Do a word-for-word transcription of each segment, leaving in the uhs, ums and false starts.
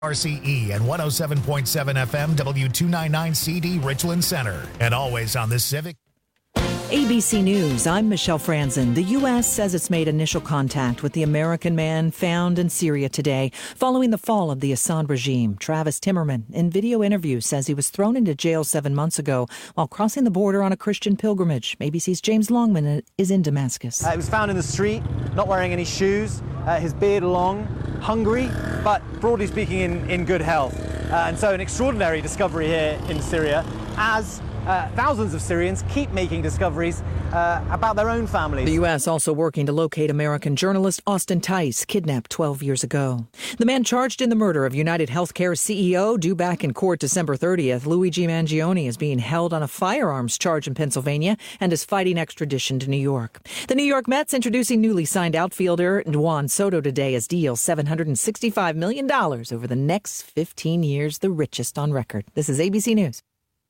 R C E and one oh seven point seven F M W two ninety-nine C D Richland Center. And always on the Civic. A B C News, I'm Michelle Franzen. The U S says it's made initial contact with the American man found in Syria today following the fall of the Assad regime. Travis Timmerman, in video interview, says he was thrown into jail seven months ago while crossing the border on a Christian pilgrimage. A B C's James Longman is in Damascus. Uh, he was found in the street, not wearing any shoes, uh, his beard long, hungry, but broadly speaking in, in good health. Uh, and so an extraordinary discovery here in Syria as Uh, thousands of Syrians keep making discoveries uh, about their own families. The U S also working to locate American journalist Austin Tice, kidnapped twelve years ago. The man charged in the murder of United Healthcare C E O, due back in court December thirtieth, Luigi Mangione, is being held on a firearms charge in Pennsylvania and is fighting extradition to New York. The New York Mets introducing newly signed outfielder Juan Soto today as deal seven hundred sixty-five million dollars over the next fifteen years, the richest on record. This is A B C News.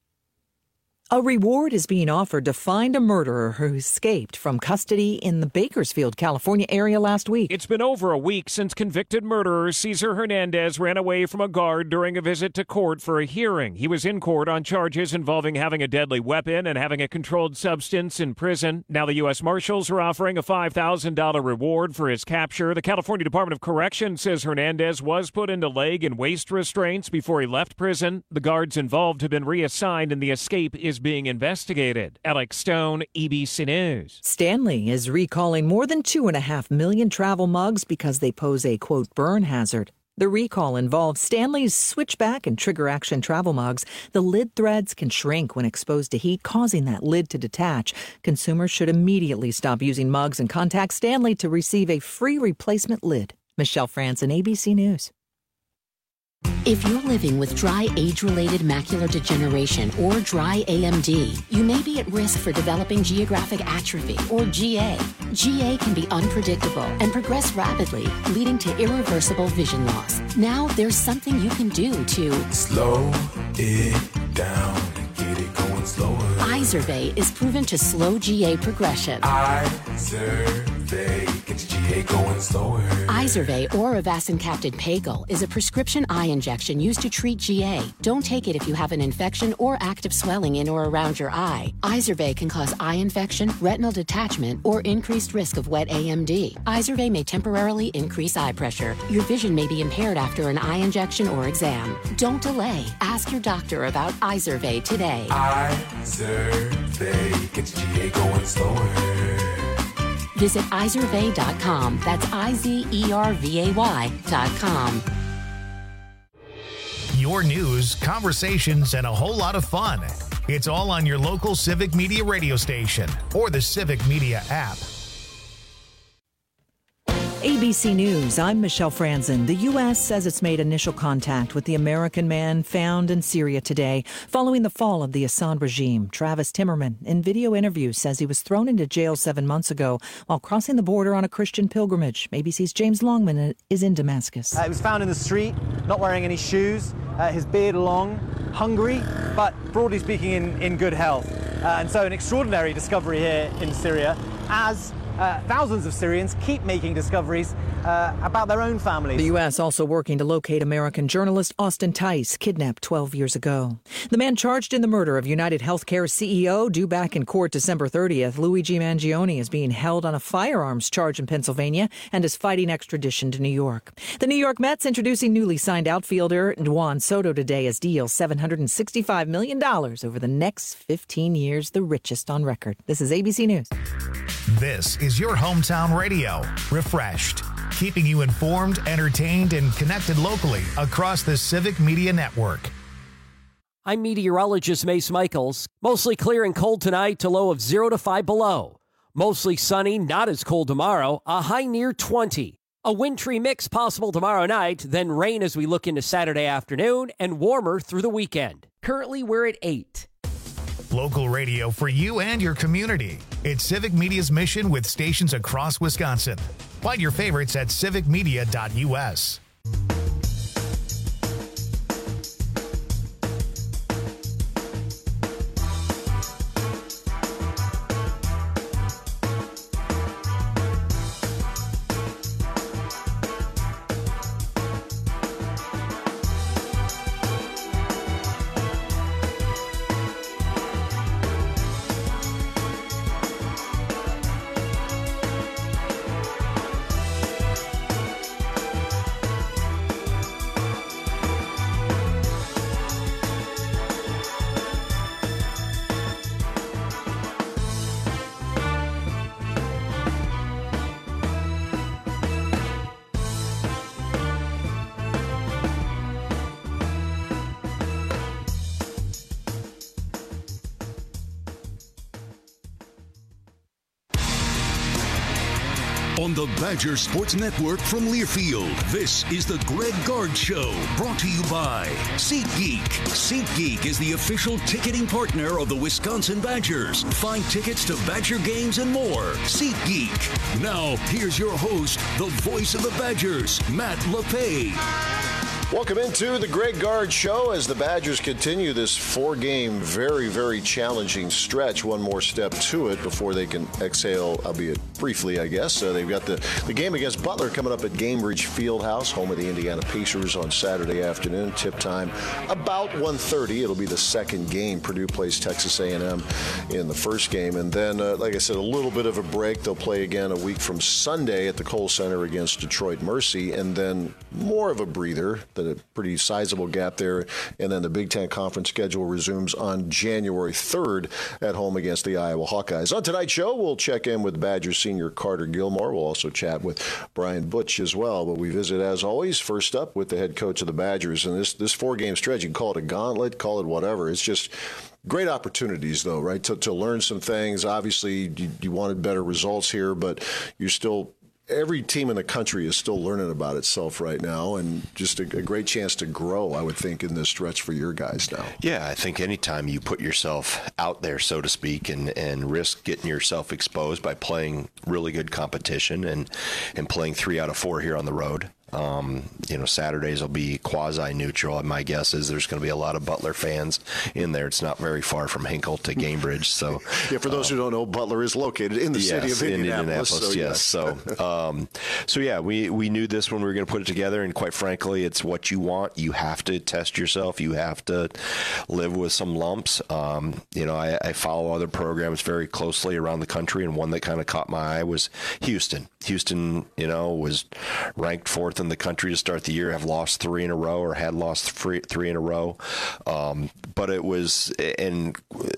A reward is being offered to find a murderer who escaped from custody in the Bakersfield, California area last week. It's been over a week since convicted murderer Cesar Hernandez ran away from a guard during a visit to court for a hearing. He was in court on charges involving having a deadly weapon and having a controlled substance in prison. Now the U S Marshals are offering a five thousand dollars reward for his capture. The California Department of Corrections says Hernandez was put into leg and waist restraints before he left prison. The guards involved have been reassigned and the escape is being investigated. Alex Stone, E B C News. Stanley is recalling more than two and a half million travel mugs because they pose a, quote, burn hazard. The recall involves Stanley's switchback and trigger action travel mugs. The lid threads can shrink when exposed to heat, causing that lid to detach. Consumers should immediately stop using mugs and contact Stanley to receive a free replacement lid. Michelle Franzen, A B C News. If you're living with dry age-related macular degeneration or dry A M D, you may be at risk for developing geographic atrophy or G A. G A can be unpredictable and progress rapidly, leading to irreversible vision loss. Now there's something you can do to slow it down and get it going slower. Izervay is proven to slow G A progression. Izervay gets G A going slower. Izervay or avacincaptad pagel is a prescription eye injection used to treat G A. Don't take it if you have an infection or active swelling in or around your eye. Izervay can cause eye infection, retinal detachment, or increased risk of wet A M D. Izervay may temporarily increase eye pressure. Your vision may be impaired after an eye injection or exam. Don't delay. Ask your doctor about Izervay today. Izervay gets G A going slower. Visit Izervay dot com. That's I Z E R V A Y dot com. Your news, conversations, and a whole lot of fun. It's all on your local Civic Media radio station or the Civic Media app. A B C News, I'm Michelle Franzen. The U S says it's made initial contact with the American man found in Syria today following the fall of the Assad regime. Travis Timmerman, in video interview, says he was thrown into jail seven months ago while crossing the border on a Christian pilgrimage. A B C's James Longman is in Damascus. Uh, he was found in the street, not wearing any shoes, uh, his beard long, hungry, but broadly speaking in, in good health. Uh, and so an extraordinary discovery here in Syria as Uh, thousands of Syrians keep making discoveries uh, about their own families. The U S also working to locate American journalist Austin Tice, kidnapped twelve years ago. The man charged in the murder of United Healthcare C E O, due back in court December thirtieth, Luigi Mangione, is being held on a firearms charge in Pennsylvania and is fighting extradition to New York. The New York Mets introducing newly signed outfielder Juan Soto today as deal seven hundred sixty-five million dollars over the next fifteen years, the richest on record. This is A B C News. This is your hometown radio, refreshed, keeping you informed, entertained, and connected locally across the Civic Media Network. I'm meteorologist Mace Michaels. Mostly clear and cold tonight to low of zero to five below. Mostly sunny, not as cold tomorrow, a high near twenty. A wintry mix possible tomorrow night, then rain as we look into Saturday afternoon, and warmer through the weekend. Currently, we're at eight. Local radio for you and your community. It's Civic Media's mission with stations across Wisconsin. Find your favorites at civic media dot U S. On the Badger Sports Network from Learfield, this is the Greg Gard Show, brought to you by SeatGeek. SeatGeek is the official ticketing partner of the Wisconsin Badgers. Find tickets to Badger games and more. SeatGeek. Now, here's your host, the voice of the Badgers, Matt LePay. Welcome into the Greg Gard Show as the Badgers continue this four-game, very, very challenging stretch. One more step to it before they can exhale, albeit briefly, I guess. Uh, they've got the, the game against Butler coming up at Gainbridge Fieldhouse, home of the Indiana Pacers on Saturday afternoon. Tip time about one thirty. It'll be the second game. Purdue plays Texas A and M in the first game. And then, uh, like I said, a little bit of a break. They'll play again a week from Sunday at the Kohl Center against Detroit Mercy. And then more of a breather. A pretty sizable gap there, and then the Big Ten Conference schedule resumes on January third at home against the Iowa Hawkeyes. On tonight's show, we'll check in with Badgers senior Carter Gilmore. We'll also chat with Brian Butch as well, but we visit, as always, first up with the head coach of the Badgers. And this, this four-game stretch, you can call it a gauntlet, call it whatever. It's just great opportunities, though, right, to, to learn some things. Obviously, you, you wanted better results here, but you're still – every team in the country is still learning about itself right now, and just a, a great chance to grow, I would think, in this stretch for your guys now. Yeah, I think anytime you put yourself out there, so to speak, and, and risk getting yourself exposed by playing really good competition and, and playing three out of four here on the road. Um, you know, Saturdays will be quasi-neutral. And my guess is there's going to be a lot of Butler fans in there. It's not very far from Hinkle to Gainbridge. So, yeah, for those uh, who don't know, Butler is located in the yes, city of Indianapolis. In Indianapolis, so, yes. So, um, so yeah, we, we knew this when we were going to put it together. And quite frankly, it's what you want. You have to test yourself. You have to live with some lumps. Um, you know, I, I follow other programs very closely around the country, and one that kind of caught my eye was Houston. Houston, you know, was ranked fourth in the country to start the year, have lost three in a row or had lost three, three in a row. Um, but it was, and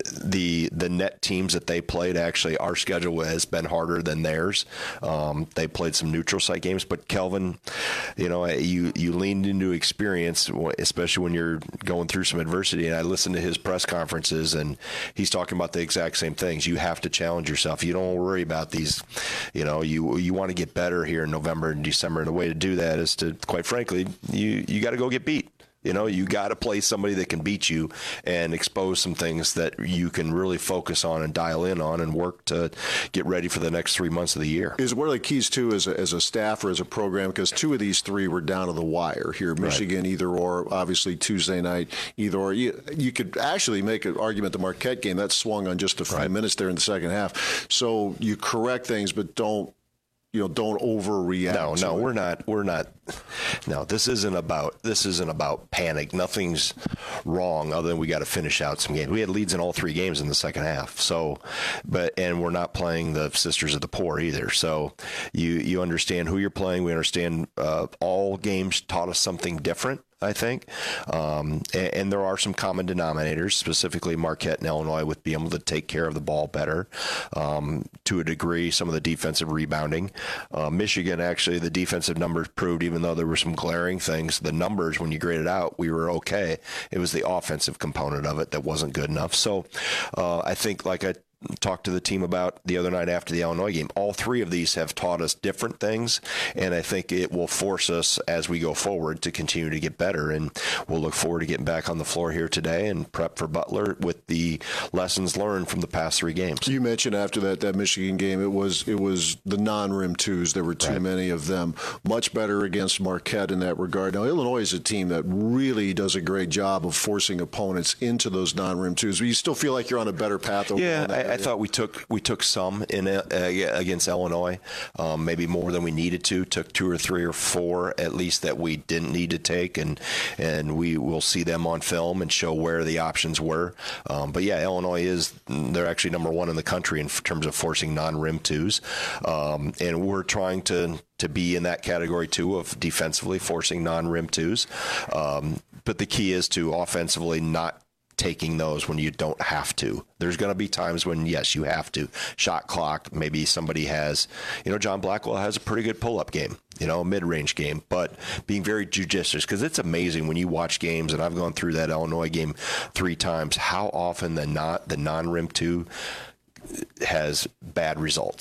the the net teams that they played, actually, our schedule has been harder than theirs. Um, they played some neutral site games, but Kelvin, you know, you, you leaned into experience, especially when you're going through some adversity. And I listened to his press conferences, and he's talking about the exact same things. You have to challenge yourself. You don't worry about these, you know, you, you want to get better here in November and December. And the way to do that is to, quite frankly, you, you got to go get beat. You know, you got to play somebody that can beat you and expose some things that you can really focus on and dial in on and work to get ready for the next three months of the year. Is one of the keys, too, as a, as a staff or as a program, because two of these three were down to the wire here. Michigan, right. Either or, obviously Tuesday night, either or. You, you could actually make an argument the Marquette game, that swung on just a few right. minutes there in the second half. So you correct things, but don't, you know, don't overreact. No, no, it. we're not. We're not. No, this isn't about. This isn't about panic. Nothing's wrong other than we got to finish out some games. We had leads in all three games in the second half. So, but and we're not playing the Sisters of the Poor either. So, you you understand who you're playing. We understand uh, all games taught us something different, I think. Um, and, and there are some common denominators, specifically Marquette and Illinois, with being able to take care of the ball better. Um, to a degree, some of the defensive rebounding. Uh, Michigan, actually, the defensive numbers proved, even though there were some glaring things, the numbers, when you grade it out, we were okay. It was the offensive component of it that wasn't good enough. So uh, I think, like I talked to the team about the other night after the Illinois game, all three of these have taught us different things, and I think it will force us as we go forward to continue to get better, and we'll look forward to getting back on the floor here today and prep for Butler with the lessons learned from the past three games. You mentioned after that that Michigan game, it was it was the non-rim twos. There were too right. many of them. Much better against Marquette in that regard. Now, Illinois is a team that really does a great job of forcing opponents into those non-rim twos, but you still feel like you're on a better path over yeah, I, I thought we took we took some in uh, against Illinois, um, maybe more than we needed to. Took two or three or four at least that we didn't need to take, and and we will see them on film and show where the options were. Um, but yeah, Illinois is they're actually number one in the country in terms of forcing non-rim twos, um, and we're trying to. to be in that category, too, of defensively forcing non-rim twos. Um, but the key is to offensively not taking those when you don't have to. There's going to be times when, yes, you have to. Shot clock, maybe somebody has, you know, John Blackwell has a pretty good pull-up game, you know, a mid-range game, but being very judicious, because it's amazing when you watch games, and I've gone through that Illinois game three times, how often the not the non-rim two has bad results.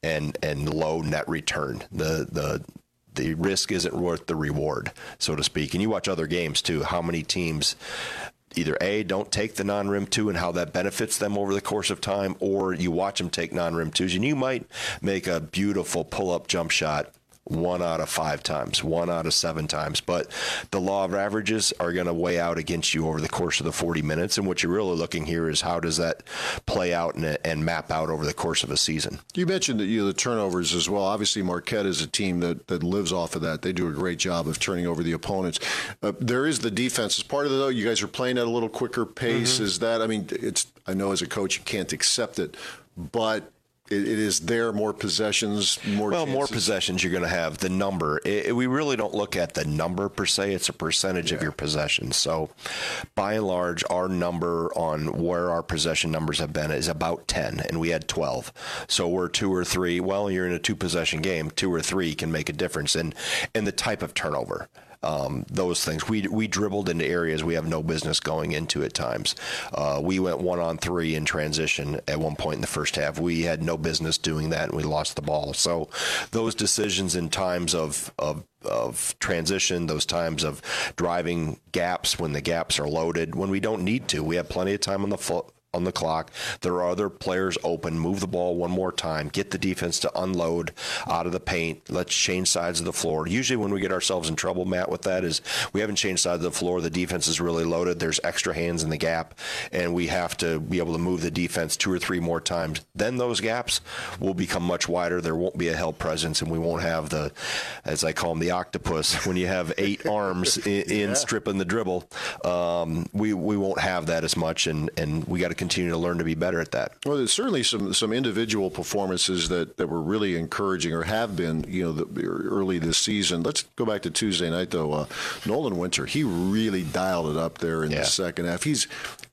and and low net return. The the the risk isn't worth the reward, so to speak. And you watch other games too. How many teams either A, don't take the non-rim two and how that benefits them over the course of time, or you watch them take non-rim twos and you might make a beautiful pull-up jump shot one out of five times, one out of seven times. But the law of averages are going to weigh out against you over the course of the forty minutes. And what you're really looking here is how does that play out and, and map out over the course of a season. You mentioned that you know, the turnovers as well. Obviously, Marquette is a team that, that lives off of that. They do a great job of turning over the opponents. Uh, there is the defense. As part of it, though, you guys are playing at a little quicker pace. Mm-hmm. Is that, I mean, it's. I know as a coach you can't accept it, but it, it is there, more possessions, more Well, chances. more possessions you're going to have. The number, it, it, we really don't look at the number per se. It's a percentage yeah. of your possessions. So by and large, our number on where our possession numbers have been is about ten, and we had twelve. So we're two or three. Well, you're in a two-possession game. Two or three can make a difference in, in the type of turnover. Um, those things. We we dribbled into areas we have no business going into at times. Uh, we went one on three in transition at one point in the first half. We had no business doing that, and we lost the ball. So those decisions in times of of of transition, those times of driving gaps when the gaps are loaded, when we don't need to. We have plenty of time on the fo- on the clock. There are other players open. Move the ball one more time. Get the defense to unload out of the paint. Let's change sides of the floor. Usually when we get ourselves in trouble, Matt, with that is we haven't changed sides of the floor. The defense is really loaded. There's extra hands in the gap, and we have to be able to move the defense two or three more times. Then those gaps will become much wider. There won't be a held presence, and we won't have the, as I call them, the octopus. When you have eight arms in, in yeah. stripping the dribble, um, we, we won't have that as much, and, and we got to continue to learn to be better at that. Well, there's certainly some some individual performances that, that were really encouraging, or have been, you know, the, early this season. Let's go back to Tuesday night, though. Uh, Nolan Winter, he really dialed it up there in yeah. the second half. He's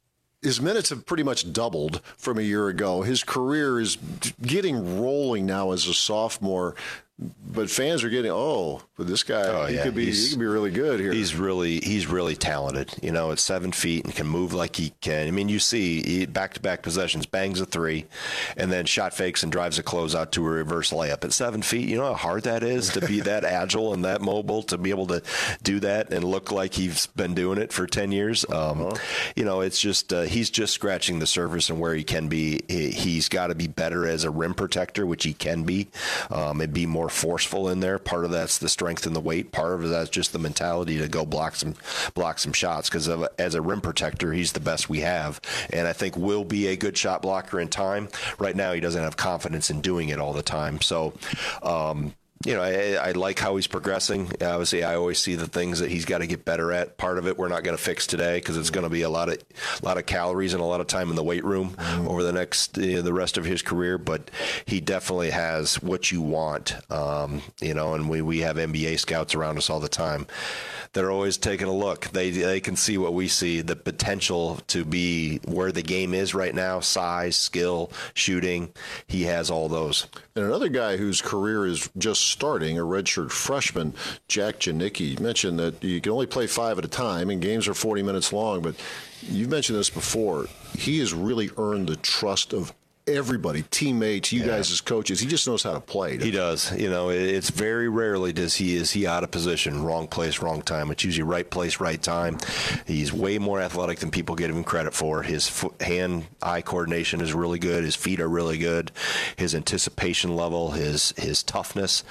His minutes have pretty much doubled from a year ago. His career is getting rolling now as a sophomore. But fans are getting, oh, but this guy, oh, he, yeah. could be, he could be really good here. He's really he's really talented. You know, at seven feet and can move like he can. I mean, you see he, back-to-back possessions, bangs a three, and then shot fakes and drives a closeout to a reverse layup. At seven feet, you know how hard that is to be that agile and that mobile, to be able to do that and look like he's been doing it for ten years. Um, uh-huh. You know, it's just uh, he's just scratching the surface and where he can be. He, he's got to be better as a rim protector, which he can be, um, and be more forceful in there. Part of that's the strength and the weight. Part of that's just the mentality to go block some block some shots, because as a rim protector, he's the best we have, and I think will be a good shot blocker in time. Right now, he doesn't have confidence in doing it all the time. So, um, you know, I, I like how he's progressing. Obviously, I always see the things that he's got to get better at. Part of it we're not going to fix today, because it's going to be a lot of a lot of calories and a lot of time in the weight room mm-hmm. over the next you know, the rest of his career. But he definitely has what you want. Um, you know, and we, we have N B A scouts around us all the time. They're always taking a look. They they can see what we see, the potential to be where the game is right now, size, skill, shooting. He has all those. And another guy whose career is just starting, a redshirt freshman, Jack Janicki, mentioned that you can only play five at a time, and games are forty minutes long. But you've mentioned this before. He has really earned the trust of everybody, teammates, you yeah. guys as coaches. He just knows how to play. He does. You know, it's very rarely does he is he out of position, wrong place, wrong time. It's usually right place, right time. He's way more athletic than people give him credit for. His foot, hand-eye coordination is really good. His feet are really good. His anticipation level, his his toughness.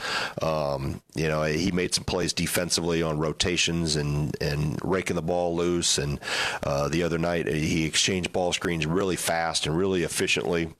Um, you know, he made some plays defensively on rotations and, and raking the ball loose. And uh, the other night, he exchanged ball screens really fast and really efficiently.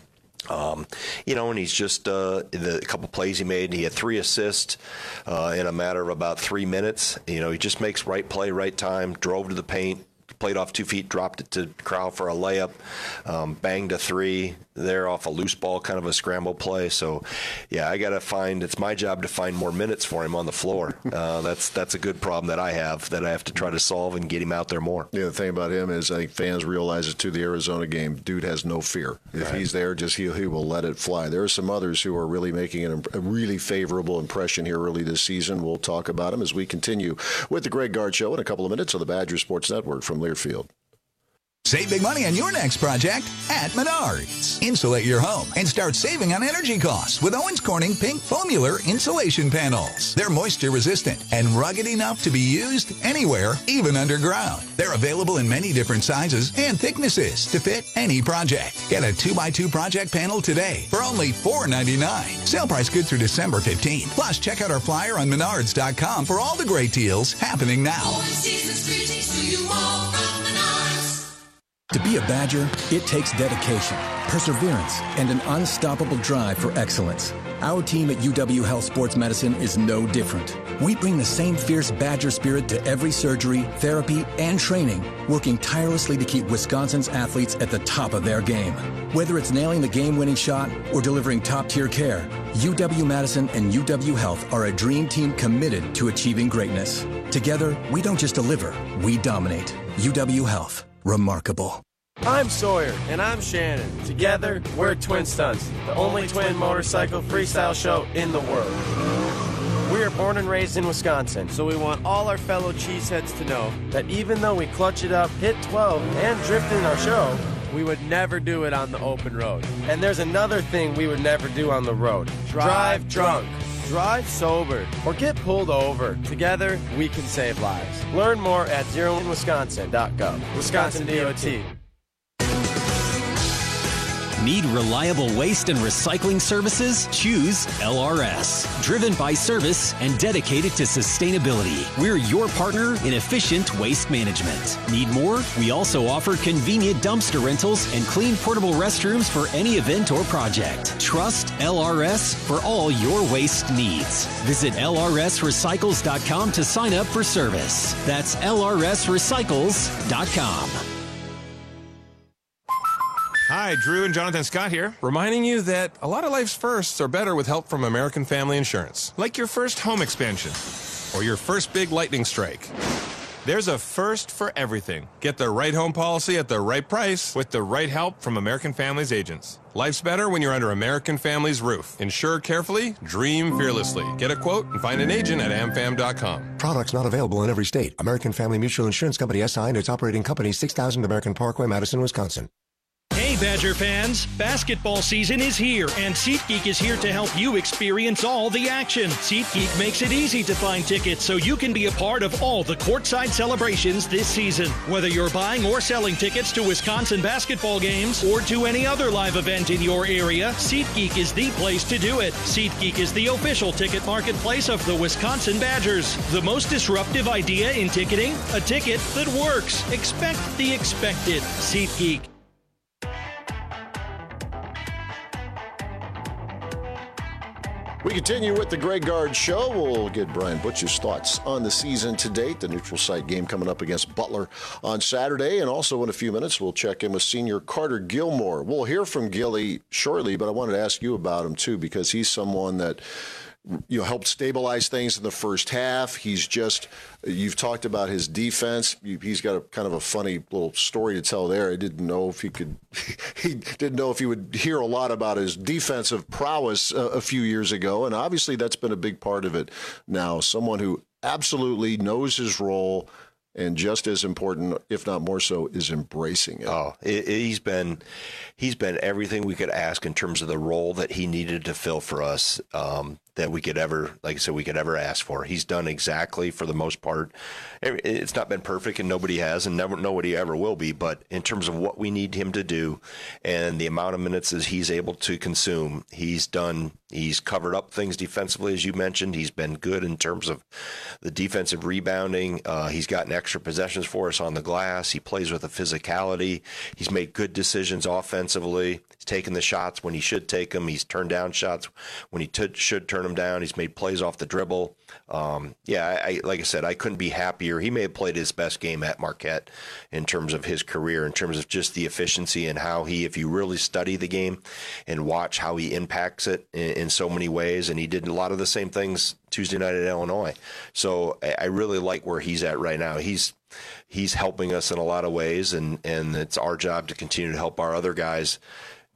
Um, you know, and he's just uh, the couple plays he made. He had three assists uh, in a matter of about three minutes. You know, he just makes right play, right time. Drove to the paint, played off two feet, dropped it to Crowell for a layup, um, banged a three there off a loose ball, kind of a scramble play. So, yeah, I got to find. It's my job to find more minutes for him on the floor. Uh, that's that's a good problem that I have that I have to try to solve and get him out there more. Yeah, the thing about him is I think fans realize it too. The Arizona game, dude has no fear. If right. he's there, just he he will let it fly. There are some others who are really making an, a really favorable impression here early this season. We'll talk about them as we continue with the Greg Gard Show in a couple of minutes on the Badger Sports Network from Learfield. Save big money on your next project at Menards. Insulate your home and start saving on energy costs with Owens Corning Pink Foamular insulation panels. They're moisture resistant and rugged enough to be used anywhere, even underground. They're available in many different sizes and thicknesses to fit any project. Get a two by two project panel today for only four ninety-nine. Sale price good through December fifteenth. Plus, check out our flyer on menards dot com for all the great deals happening now. To be a Badger, it takes dedication, perseverance, and an unstoppable drive for excellence. Our team at U W Health Sports Medicine is no different. We bring the same fierce Badger spirit to every surgery, therapy, and training, working tirelessly to keep Wisconsin's athletes at the top of their game. Whether it's nailing the game-winning shot or delivering top-tier care, U W-Madison and U W Health are a dream team committed to achieving greatness. Together, we don't just deliver, we dominate. U W Health. Remarkable. I'm Sawyer. And I'm Shannon. Together, we're Twin Stunts, the only twin motorcycle freestyle show in the world. We are born and raised in Wisconsin, so we want all our fellow cheeseheads to know that even though we clutch it up, hit twelve, and drift in our show, we would never do it on the open road. And there's another thing we would never do on the road. Drive drunk. Drive sober or get pulled over. Together, we can save lives. Learn more at zero in wisconsin dot gov. Wisconsin D O T. Need reliable waste and recycling services? Choose L R S. Driven by service and dedicated to sustainability. We're your partner in efficient waste management. Need more? We also offer convenient dumpster rentals and clean portable restrooms for any event or project. Trust L R S for all your waste needs. Visit L R S recycles dot com to sign up for service. That's L R S recycles dot com. Hi, Drew and Jonathan Scott here, reminding you that a lot of life's firsts are better with help from American Family Insurance. Like your first home expansion or your first big lightning strike. There's a first for everything. Get the right home policy at the right price with the right help from American Family's agents. Life's better when you're under American Family's roof. Insure carefully, dream fearlessly. Get a quote and find an agent at am fam dot com. Products not available in every state. American Family Mutual Insurance Company S I and its operating company, six thousand American Parkway, Madison, Wisconsin. Hey Badger fans, basketball season is here and SeatGeek is here to help you experience all the action. SeatGeek makes it easy to find tickets so you can be a part of all the courtside celebrations this season. Whether you're buying or selling tickets to Wisconsin basketball games or to any other live event in your area, SeatGeek is the place to do it. SeatGeek is the official ticket marketplace of the Wisconsin Badgers. The most disruptive idea in ticketing? A ticket that works. Expect the expected. SeatGeek. We continue with the Greg Gard Show. We'll get Brian Butcher's thoughts on the season to date, the neutral site game coming up against Butler on Saturday. And also in a few minutes, we'll check in with senior Carter Gilmore. We'll hear from Gilly shortly, but I wanted to ask you about him too, because he's someone that, you know, helped stabilize things in the first half. He's just, you've talked about his defense. He's got a kind of a funny little story to tell there. I didn't know if he could, he didn't know if he would hear a lot about his defensive prowess a, a few years ago. And obviously that's been a big part of it now. Someone who absolutely knows his role and just as important, if not more so, is embracing it. Oh, it, he's been he's been everything we could ask in terms of the role that he needed to fill for us, um, that we could ever, like I said, we could ever ask for. He's done exactly, for the most part. It's not been perfect, and nobody has, and never nobody ever will be. But in terms of what we need him to do, and the amount of minutes that he's able to consume, he's done. He's covered up things defensively, as you mentioned. He's been good in terms of the defensive rebounding. Uh, he's gotten extra possessions for us on the glass. He plays with a physicality. He's made good decisions offensively. He's taken the shots when he should take them. He's turned down shots when he t- should turn them down. He's made plays off the dribble. Um, yeah, I, I, like I said, I couldn't be happier. He may have played his best game at Marquette in terms of his career, in terms of just the efficiency and how he, if you really study the game and watch how he impacts it in, in so many ways, and he did a lot of the same things Tuesday night at Illinois. So I, I really like where he's at right now. He's he's helping us in a lot of ways, and, and it's our job to continue to help our other guys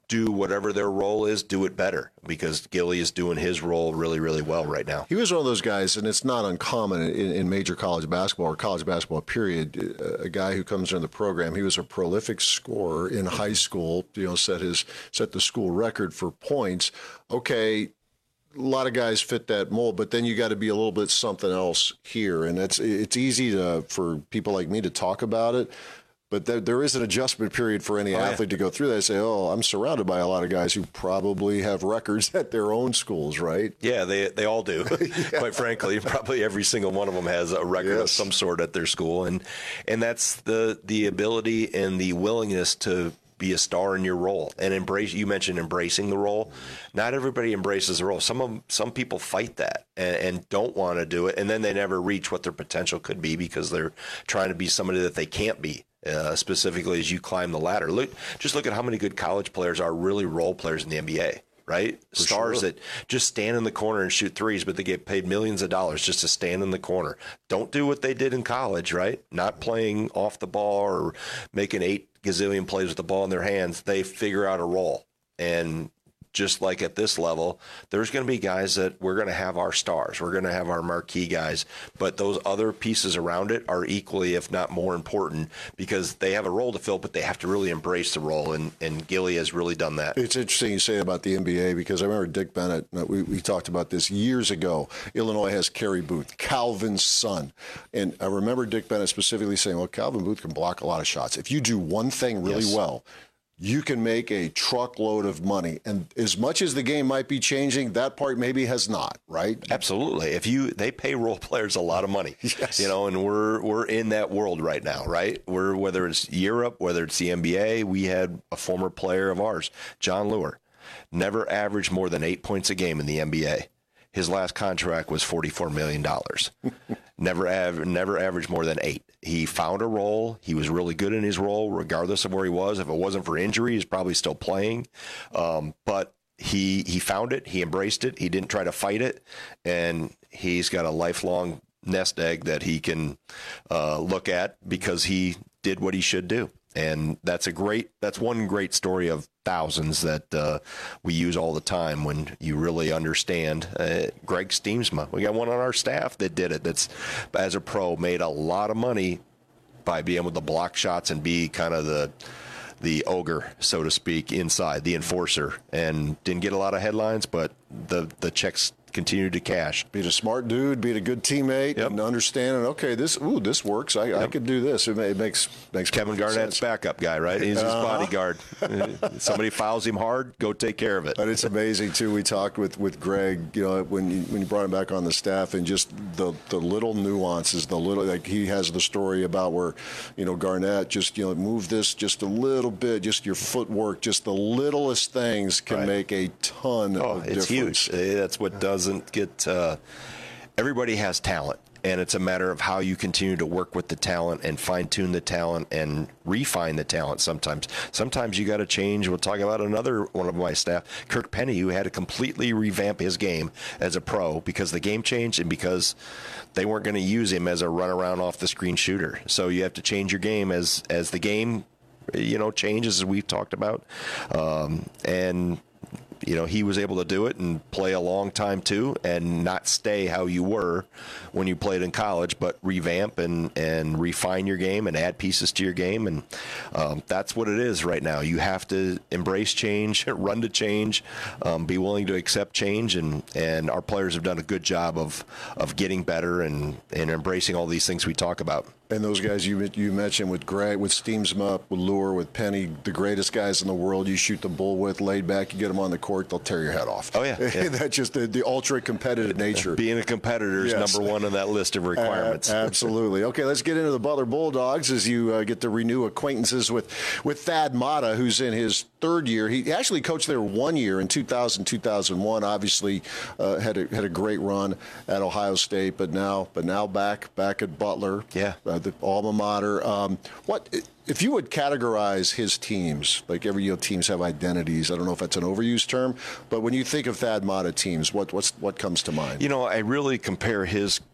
do whatever their role is, do it better, because Gilly is doing his role really, really well right now. He was one of those guys, and it's not uncommon in, in major college basketball or college basketball period, a guy who comes in the program. He was a prolific scorer in high school, you know, set his set the school record for points. Okay, a lot of guys fit that mold, but then you got to be a little bit something else here, and it's it's easy to for people like me to talk about it. But there, there is an adjustment period for any oh, athlete yeah. to go through that. They say, oh, I'm surrounded by a lot of guys who probably have records at their own schools, right? Yeah, they they all do. yeah. Quite frankly, probably every single one of them has a record yes. of some sort at their school. And and that's the, the ability and the willingness to be a star in your role and embrace. You mentioned embracing the role. Not everybody embraces the role. Some of them, some people fight that and, and don't want to do it, and then they never reach what their potential could be because they're trying to be somebody that they can't be. Uh, specifically, as you climb the ladder, look just look at how many good college players are really role players in the N B A. Right, For stars sure. that just stand in the corner and shoot threes, but they get paid millions of dollars just to stand in the corner. Don't do what they did in college, right? Not playing off the ball or making eight gazillion plays with the ball in their hands. They figure out a role. And just like at this level, there's going to be guys that we're going to have our stars. We're going to have our marquee guys. But those other pieces around it are equally, if not more important, because they have a role to fill, but they have to really embrace the role. And, and Gilly has really done that. It's interesting you say about the N B A, because I remember Dick Bennett, we, we talked about this years ago. Illinois has Kerry Booth, Calvin's son. And I remember Dick Bennett specifically saying, well, Calvin Booth can block a lot of shots. If you do one thing really yes. well, you can make a truckload of money. And as much as the game might be changing, that part maybe has not, right? Absolutely. If you they pay role players a lot of money. Yes. You know, and we're we're in that world right now, right? We're whether it's Europe, whether it's the N B A, we had a former player of ours, John Lure, never averaged more than eight points a game in the N B A. His last contract was forty-four million dollars. never av- never averaged more than eight. He found a role. He was really good in his role, regardless of where he was. If it wasn't for injury, he's probably still playing. Um, but he he found it. He embraced it. He didn't try to fight it. And he's got a lifelong nest egg that he can uh, look at because he did what he should do. And that's a great, that's one great story of thousands that uh, we use all the time when you really understand. Uh, Greg Steemsma, we got one on our staff that did it. That's, as a pro, made a lot of money by being able to block shots and be kind of the the ogre, so to speak, inside, the enforcer. And didn't get a lot of headlines, but the the checks continue to cash. Being a smart dude, being a good teammate, yep. and understanding, okay, this ooh, this works. I, yep. I could do this. It, it makes makes Kevin Garnett's sense. Backup guy, right? He's his uh-huh. bodyguard. Somebody fouls him hard, go take care of it. But it's amazing too. We talked with, with Greg, you know, when you, when you brought him back on the staff, and just the the little nuances, the little like he has the story about where, you know, Garnett just you know move this just a little bit, just your footwork, just the littlest things can right. make a ton oh, of it's difference. Huge. That's what does. Doesn't get uh, everybody has talent, and it's a matter of how you continue to work with the talent and fine-tune the talent and refine the talent. Sometimes sometimes you got to change. We'll talk about another one of my staff, Kirk Penny, who had to completely revamp his game as a pro because the game changed and because they weren't going to use him as a run-around off-the-screen shooter. So you have to change your game as as the game you know changes, as we've talked about, um, and you know, he was able to do it and play a long time too, and not stay how you were when you played in college, but revamp and, and refine your game and add pieces to your game. And um, that's what it is right now. You have to embrace change, run to change, um, be willing to accept change. And, and our players have done a good job of, of getting better and, and embracing all these things we talk about. And those guys you you mentioned with Greg, with Steemsma, with Lure, with Penny, the greatest guys in the world you shoot the bull with, laid back, you get them on the court, they'll tear your head off. Oh, yeah. yeah. That's just the, the ultra-competitive nature. Being a competitor is yes. number one on that list of requirements. Uh, absolutely. Okay, let's get into the Butler Bulldogs as you uh, get to renew acquaintances with, with Thad Matta, who's in his third year. He actually coached there one year in two thousand, two thousand one, obviously uh, had, a, had a great run at Ohio State, but now but now back back at Butler. Yeah. Uh, the alma mater. Um, what if you would categorize his teams? Like every you know, teams have identities. I don't know if that's an overused term, but when you think of Thad Matta teams, what what's what comes to mind? You know, I really compare his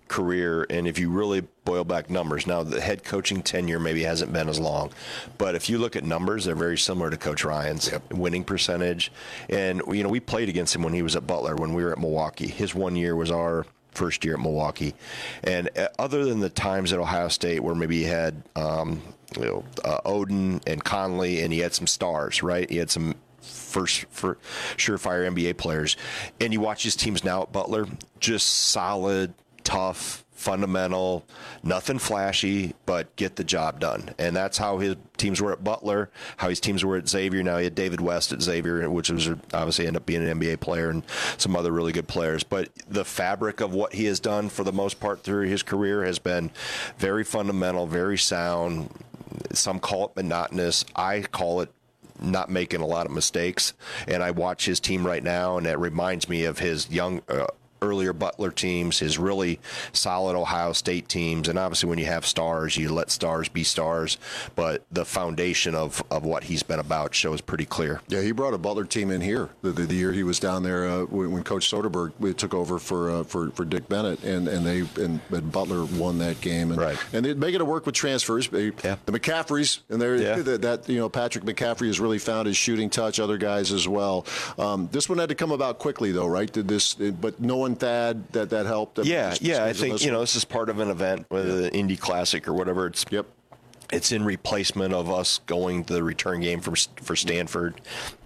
career, and if you really boil back numbers, now the head coaching tenure maybe hasn't been as long, but if you look at numbers, they're very similar to Coach Ryan's. Yep. Winning percentage. And, you know, we played against him when he was at Butler, when we were at Milwaukee. His one year was our first year at Milwaukee. And other than the times at Ohio State where maybe he had um, you know, uh, Oden and Conley, and he had some stars, right? He had some first for surefire N B A players. And you watch his teams now at Butler, just solid, tough, fundamental, nothing flashy, but get the job done. And that's how his teams were at Butler, how his teams were at Xavier. Now he had David West at Xavier, which was obviously ended up being an N B A player, and some other really good players. But the fabric of what he has done for the most part through his career has been very fundamental, very sound. Some call it monotonous. I call it not making a lot of mistakes. And I watch his team right now, and it reminds me of his young uh, earlier Butler teams, his really solid Ohio State teams. And obviously when you have stars, you let stars be stars. But the foundation of, of what he's been about shows pretty clear. Yeah, he brought a Butler team in here the, the, the year he was down there uh, when, when Coach Soderberg took over for uh, for, for Dick Bennett, and, and they and, and Butler won that game. And, right. and they're making it work with transfers. They, yeah. The McCaffreys, and they're, yeah. that, that, you know, Patrick McCaffrey has really found his shooting touch, other guys as well. Um, this one had to come about quickly, though, right? Did this, but no one Thad that that helped. That yeah, yeah. I think you know this is part of an event, whether yeah. the Indy Classic or whatever. It's yep. It's in replacement of us going to the return game for for Stanford.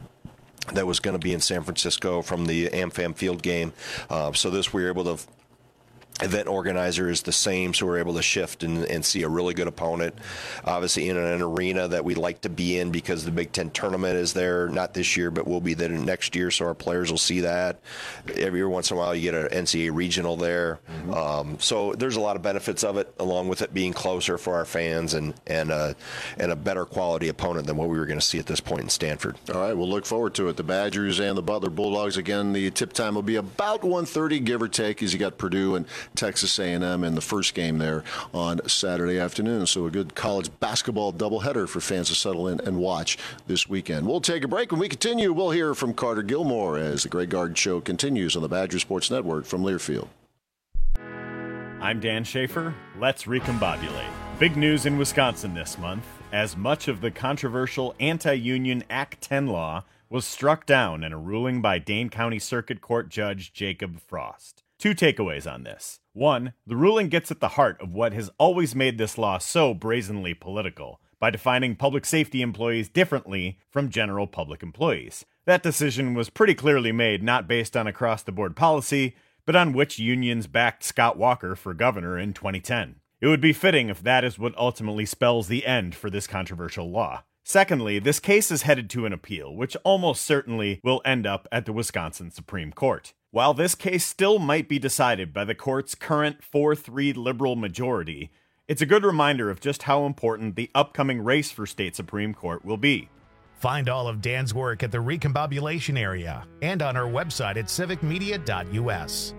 That was going to be in San Francisco from the AmFam Field game. Uh, so this we were able to. Event organizer is the same, so we're able to shift and, and see a really good opponent. Obviously in an arena that we like to be in because the Big Ten tournament is there, not this year, but we'll be there next year, so our players will see that. Every once in a while you get an N C A A regional there. Mm-hmm. Um, so there's a lot of benefits of it, along with it being closer for our fans and, and, uh, and a better quality opponent than what we were going to see at this point in Stanford. All right, we'll look forward to it. The Badgers and the Butler Bulldogs, again, the tip time will be about one thirty, give or take, as you got Purdue and Texas A and M in the first game there on Saturday afternoon. So a good college basketball doubleheader for fans to settle in and watch this weekend. We'll take a break. When we continue, we'll hear from Carter Gilmore as the Greg Gard Show continues on the Badger Sports Network from Learfield. I'm Dan Schaefer. Let's recombobulate. Big news in Wisconsin this month, as much of the controversial anti-union Act ten law was struck down in a ruling by Dane County Circuit Court Judge Jacob Frost. Two takeaways on this. One, the ruling gets at the heart of what has always made this law so brazenly political, by defining public safety employees differently from general public employees. That decision was pretty clearly made not based on across-the-board policy, but on which unions backed Scott Walker for governor in twenty ten. It would be fitting if that is what ultimately spells the end for this controversial law. Secondly, this case is headed to an appeal, which almost certainly will end up at the Wisconsin Supreme Court. While this case still might be decided by the court's current four three liberal majority, it's a good reminder of just how important the upcoming race for state Supreme Court will be. Find all of Dan's work at the Recombobulation area and on our website at civic media dot u s.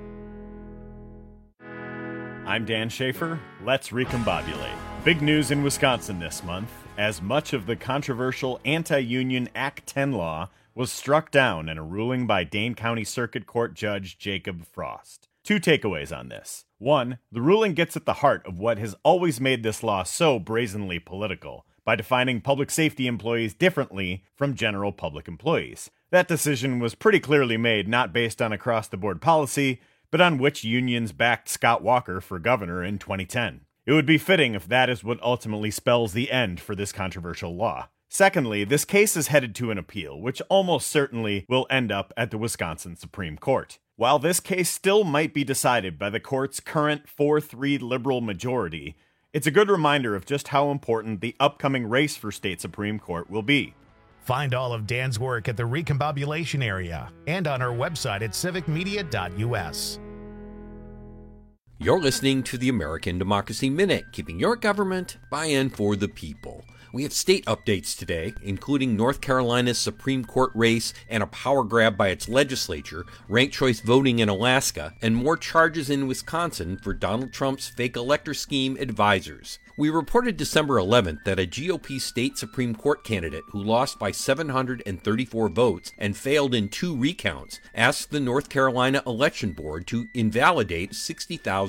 I'm Dan Schaefer. Let's recombobulate. Big news in Wisconsin this month, as much of the controversial anti-union Act ten law was struck down in a ruling by Dane County Circuit Court Judge Jacob Frost. Two takeaways on this. One, the ruling gets at the heart of what has always made this law so brazenly political, by defining public safety employees differently from general public employees. That decision was pretty clearly made not based on across-the-board policy, but on which unions backed Scott Walker for governor in twenty ten. It would be fitting if that is what ultimately spells the end for this controversial law. Secondly, this case is headed to an appeal, which almost certainly will end up at the Wisconsin Supreme Court. While this case still might be decided by the court's current four three liberal majority, it's a good reminder of just how important the upcoming race for state Supreme Court will be. Find all of Dan's work at the Recombobulation area and on our website at civic media dot u s. You're listening to the American Democracy Minute, keeping your government by and for the people. We have state updates today, including North Carolina's Supreme Court race and a power grab by its legislature, ranked choice voting in Alaska, and more charges in Wisconsin for Donald Trump's fake elector scheme advisors. We reported December eleventh that a G O P state Supreme Court candidate who lost by seven hundred thirty-four votes and failed in two recounts asked the North Carolina Election Board to invalidate sixty thousand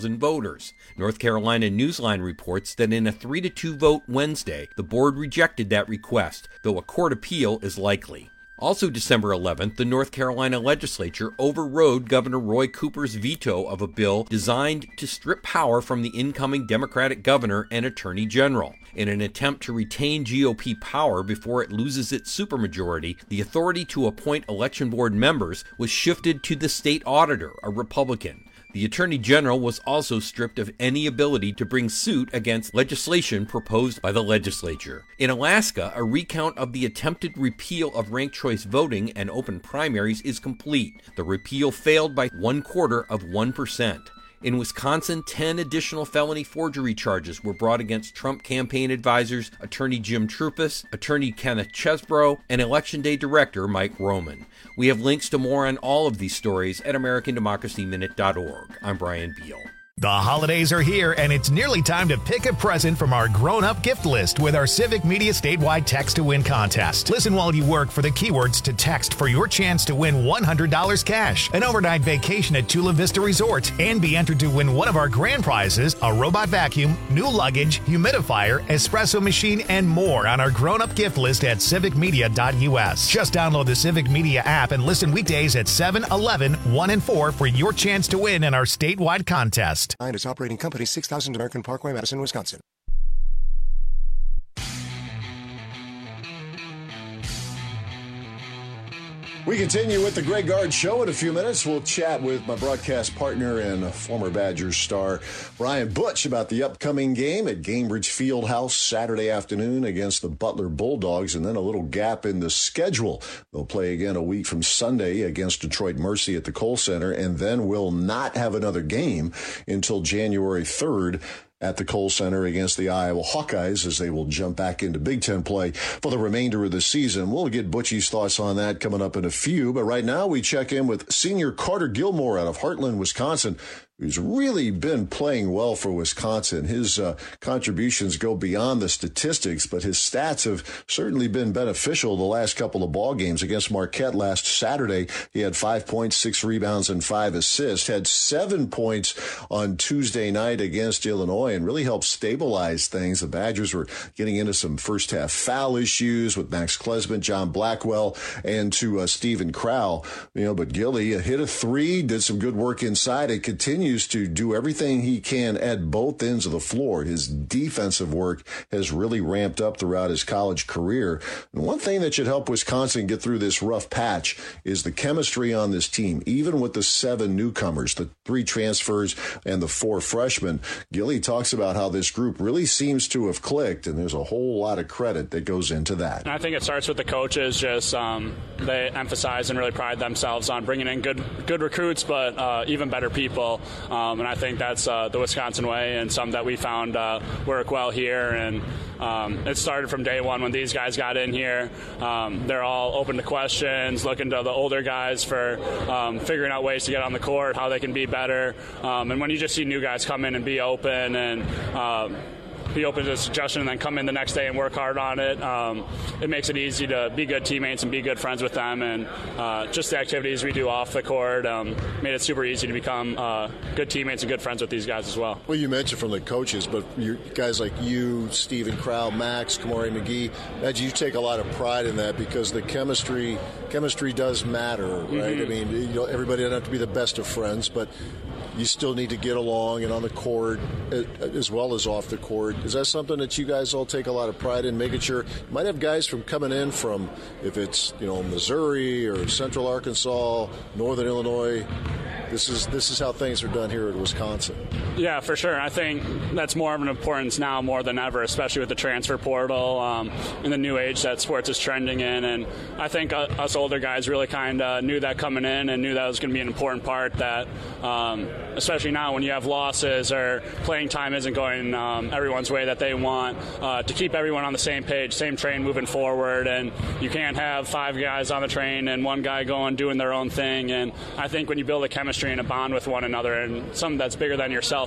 thousand voters. North Carolina Newsline reports that in a three to two vote Wednesday, the board rejected that request, though a court appeal is likely. Also December eleventh, the North Carolina legislature overrode Governor Roy Cooper's veto of a bill designed to strip power from the incoming Democratic governor and attorney general. In an attempt to retain G O P power before it loses its supermajority, the authority to appoint election board members was shifted to the state auditor, a Republican. The Attorney General was also stripped of any ability to bring suit against legislation proposed by the legislature. In Alaska, a recount of the attempted repeal of ranked choice voting and open primaries is complete. The repeal failed by one quarter of one percent. In Wisconsin, ten additional felony forgery charges were brought against Trump campaign advisors Attorney Jim Troupis, Attorney Kenneth Chesbrough, and Election Day Director Mike Roman. We have links to more on all of these stories at American Democracy Minute dot org. I'm Brian Beal. The holidays are here, and it's nearly time to pick a present from our grown-up gift list with our Civic Media statewide text-to-win contest. Listen while you work for the keywords to text for your chance to win one hundred dollars cash, an overnight vacation at Chula Vista Resort, and be entered to win one of our grand prizes, a robot vacuum, new luggage, humidifier, espresso machine, and more on our grown-up gift list at civic media dot u s. Just download the Civic Media app and listen weekdays at seven, eleven, one, and four for your chance to win in our statewide contest. And its operating company, six thousand American Parkway, Madison, Wisconsin. We continue with the Greg Gard Show. In a few minutes, we'll chat with my broadcast partner and former Badgers star, Brian Butch, about the upcoming game at Gainbridge Fieldhouse Saturday afternoon against the Butler Bulldogs, and then a little gap in the schedule. They'll play again a week from Sunday against Detroit Mercy at the Kohl Center, and then will not have another game until January third at the Kohl Center against the Iowa Hawkeyes, as they will jump back into Big Ten play for the remainder of the season. We'll get Butchie's thoughts on that coming up in a few, but right now we check in with senior Carter Gilmore out of Heartland, Wisconsin, who's really been playing well for Wisconsin. His uh, contributions go beyond the statistics, but his stats have certainly been beneficial the last couple of ball games. Against Marquette last Saturday, he had five points, six rebounds, and five assists. Had seven points on Tuesday night against Illinois and really helped stabilize things. The Badgers were getting into some first-half foul issues with Max Klesman, John Blackwell, and to uh, Stephen Crowell. You know, but Gilly uh, hit a three, did some good work inside, and continues to do everything he can at both ends of the floor. His defensive work has really ramped up throughout his college career. And one thing that should help Wisconsin get through this rough patch is the chemistry on this team. Even with the seven newcomers, the three transfers, and the four freshmen, Gilly talks about how this group really seems to have clicked, and there's a whole lot of credit that goes into that. I think it starts with the coaches. Just um, they emphasize and really pride themselves on bringing in good, good recruits, but uh, even better people. Um, and I think that's uh, the Wisconsin way, and some that we found uh, work well here. And um, it started from day one when these guys got in here. Um, they're all open to questions, looking to the older guys for um, figuring out ways to get on the court, how they can be better. Um, and when you just see new guys come in and be open and um, be open to suggestion and then come in the next day and work hard on it. Um, it makes it easy to be good teammates and be good friends with them, and uh, just the activities we do off the court um, made it super easy to become uh, good teammates and good friends with these guys as well. Well, you mentioned from the coaches, but you guys like you, Stephen Crowell, Max, Kamari McGee, imagine you take a lot of pride in that because the chemistry chemistry does matter, right? Mm-hmm. I mean, you know, everybody doesn't have to be the best of friends, but you still need to get along and on the court as well as off the court. Is that something that you guys all take a lot of pride in, making sure? You might have guys from coming in from, if it's, you know, Missouri or Central Arkansas, Northern Illinois. This is this is how things are done here at Wisconsin. Yeah, for sure. I think that's more of an importance now more than ever, especially with the transfer portal um, in the new age that sports is trending in. And I think uh, us older guys really kind of knew that coming in and knew that was going to be an important part, that um, especially now when you have losses or playing time isn't going um, everyone's way that they want, uh, to keep everyone on the same page, same train moving forward. And you can't have five guys on the train and one guy going doing their own thing. And I think when you build a chemistry and a bond with one another and something that's bigger than yourself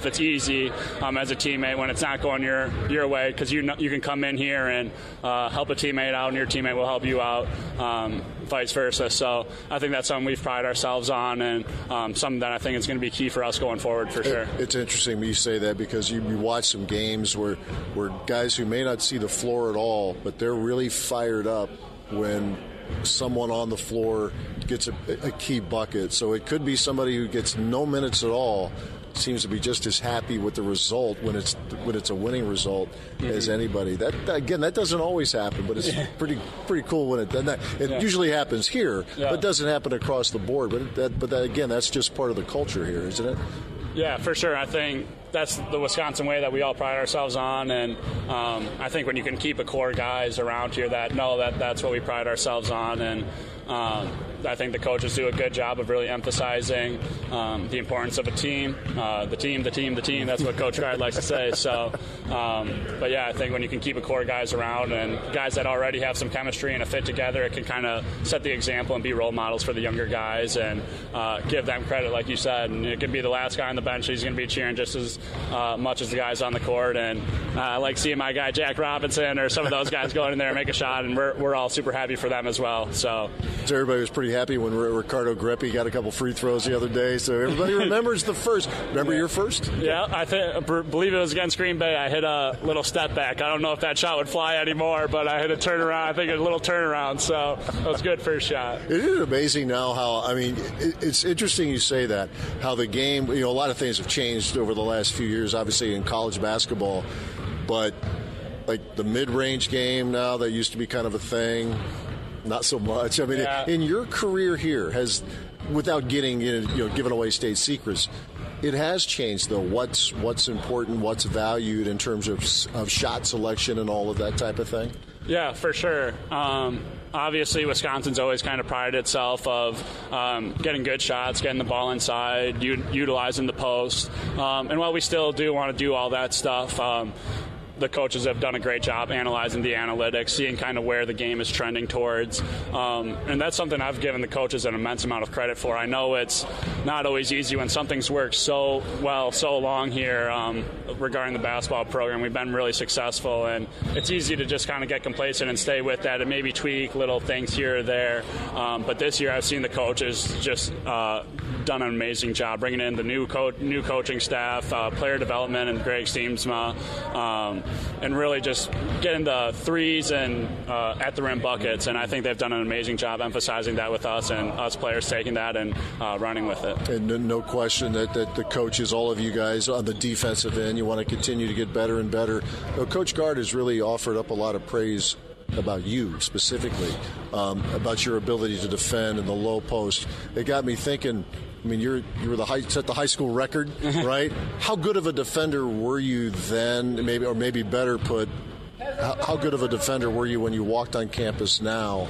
if it's easy um, as a teammate when it's not going your your way, because you know, you can come in here and uh, help a teammate out, and your teammate will help you out, um, vice versa. So I think that's something we've prided ourselves on, and um, something that I think is going to be key for us going forward for sure. It's interesting when you say that, because you, you watch some games where where guys who may not see the floor at all, but they're really fired up when someone on the floor gets a, a key bucket. So it could be somebody who gets no minutes at all, seems to be just as happy with the result when it's when it's a winning result mm-hmm. as anybody. That again, that doesn't always happen, but it's yeah. pretty pretty cool when it does. That it yeah. usually happens here, yeah. but it doesn't happen across the board. But it, that, but that, again, that's just part of the culture here, isn't it? Yeah, for sure. I think that's the Wisconsin way that we all pride ourselves on, and um, I think when you can keep a core guys around here that know that that's what we pride ourselves on, and um, I think the coaches do a good job of really emphasizing um, the importance of a team, uh, the team, the team, the team. That's what Coach Gard likes to say. So, um, but yeah, I think when you can keep a core guys around and guys that already have some chemistry and a fit together, it can kind of set the example and be role models for the younger guys and uh, give them credit, like you said. And it could be the last guy on the bench; he's going to be cheering just as uh, much as the guys on the court. And uh, I like seeing my guy Jack Robinson or some of those guys go in there and make a shot, and we're we're all super happy for them as well. So, so everybody was pretty happy when Ricardo Greppi got a couple free throws the other day, so everybody remembers the first. Remember yeah. your first? Yeah, I think, believe it was against Green Bay. I hit a little step back. I don't know if that shot would fly anymore, but I hit a turnaround. I think a little turnaround, so that was good first shot. It is amazing now how, I mean, it's interesting you say that, how the game, you know, a lot of things have changed over the last few years, obviously in college basketball, but like the mid-range game now, that used to be kind of a thing. Not so much. I mean, yeah. in your career here, has, without getting, you know, giving away state secrets, it has changed, though. What's what's important, what's valued in terms of, of shot selection and all of that type of thing? Yeah, for sure. Um, obviously, Wisconsin's always kind of prided itself of um, getting good shots, getting the ball inside, u- utilizing the post. Um, and while we still do want to do all that stuff, um, the coaches have done a great job analyzing the analytics, seeing kind of where the game is trending towards. Um, and that's something I've given the coaches an immense amount of credit for. I know it's not always easy when something's worked so well, so long here um, regarding the basketball program. We've been really successful, and it's easy to just kind of get complacent and stay with that and maybe tweak little things here or there. Um, but this year I've seen the coaches just uh, done an amazing job bringing in the new, co- new coaching staff, uh, player development, and Greg Steemsma. Um, and really just getting the threes and uh, at the rim buckets. And I think they've done an amazing job emphasizing that with us, and us players taking that and uh, running with it. And no question that, that the coaches, all of you guys on the defensive end, you want to continue to get better and better. Well, Coach Gard has really offered up a lot of praise about you specifically, um, about your ability to defend in the low post. It got me thinking, I mean, you're you were the high, set the high school record, right? How good of a defender were you then? Maybe, or maybe better put, how, how good of a defender were you when you walked on campus now?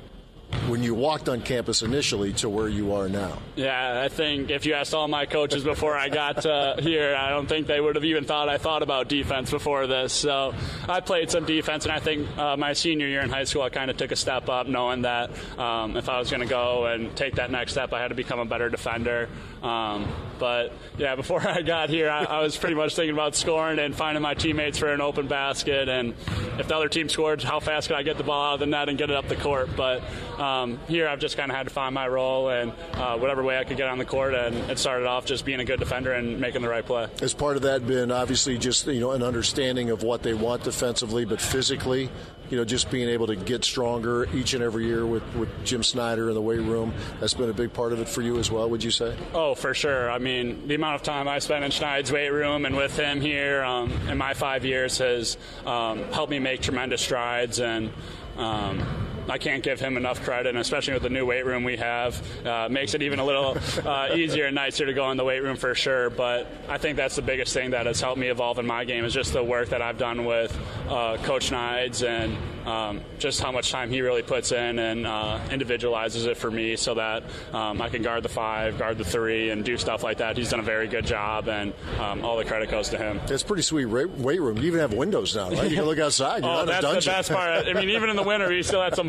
When you walked on campus initially to where you are now? Yeah, I think if you asked all my coaches before I got uh, here, I don't think they would have even thought I thought about defense before this. So I played some defense, and I think uh, my senior year in high school I kind of took a step up, knowing that um, if I was going to go and take that next step, I had to become a better defender. Um, but, yeah, before I got here, I, I was pretty much thinking about scoring and finding my teammates for an open basket. And if the other team scored, how fast could I get the ball out of the net and get it up the court? But um, here I've just kind of had to find my role and uh, whatever way I could get on the court. And it started off just being a good defender and making the right play. Has part of that been obviously just, you know, an understanding of what they want defensively, but physically, you know, just being able to get stronger each and every year with, with Jim Snyder in the weight room? That's been a big part of it for you as well, would you say? Oh, for sure. I mean, the amount of time I spent in Schneid's weight room and with him here um, in my five years has um, helped me make tremendous strides, and um, I can't give him enough credit, and especially with the new weight room we have, uh, makes it even a little uh, easier and nicer to go in the weight room for sure. But I think that's the biggest thing that has helped me evolve in my game is just the work that I've done with uh, Coach Schneid's, and um, just how much time he really puts in and uh, individualizes it for me so that um, I can guard the five, guard the three, and do stuff like that. He's done a very good job, and um, all the credit goes to him. It's a pretty sweet weight room. You even have windows now, right? You can look outside. You're oh, not that's a dungeon. The best part. I mean, even in the winter, we still had some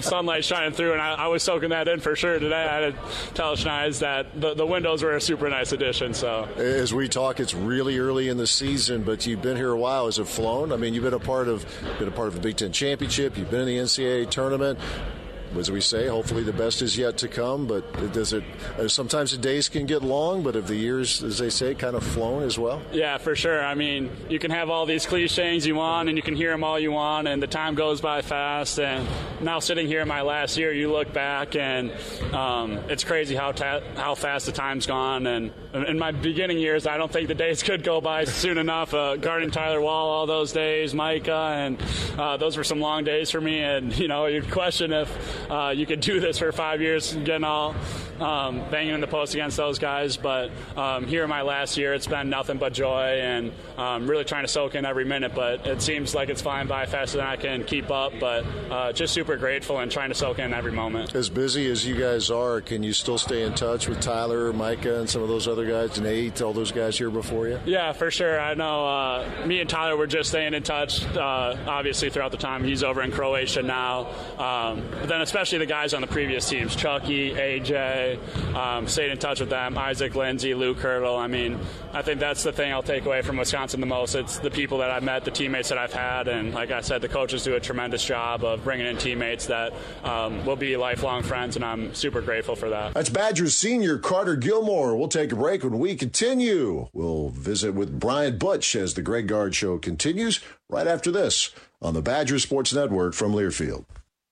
sunlight shining through, and I, I was soaking that in for sure today. I had to tell Schneiz that the, the windows were a super nice addition. So as we talk, it's really early in the season, but you've been here a while. Has it flown? I mean, you've been a part of been a part of the Big Ten championship. You've been in the N C double A tournament. As we say, hopefully the best is yet to come, but does it, sometimes the days can get long, but have the years, as they say, kind of flown as well? Yeah, for sure. I mean, you can have all these cliches you want, and you can hear them all you want, and the time goes by fast. And now sitting here in my last year, you look back, and um, it's crazy how ta- how fast the time's gone. And in my beginning years, I don't think the days could go by soon enough. Uh, guarding Tyler Wall all those days, Micah, and uh, those were some long days for me. And, you know, you'd question if Uh, you could do this for five years, getting all um, banging in the post against those guys. But um, here in my last year, it's been nothing but joy, and um, really trying to soak in every minute. But it seems like it's flying by faster than I can keep up. But uh, just super grateful and trying to soak in every moment. As busy as you guys are, can you still stay in touch with Tyler, Micah, and some of those other guys, Nate, all those guys here before you? Yeah, for sure. I know uh, me and Tyler were just staying in touch, uh, obviously, throughout the time. He's over in Croatia now. Um, but then especially the guys on the previous teams, Chucky, A J, um, stayed in touch with them, Isaac Lindsey, Luke Hurdle. I mean, I think that's the thing I'll take away from Wisconsin the most. It's the people that I've met, the teammates that I've had, and like I said, the coaches do a tremendous job of bringing in teammates that um, will be lifelong friends, and I'm super grateful for that. That's Badgers senior Carter Gilmore. We'll take a break. When we continue, we'll visit with Brian Butch as the Greg Gard Show continues right after this on the Badgers Sports Network from Learfield.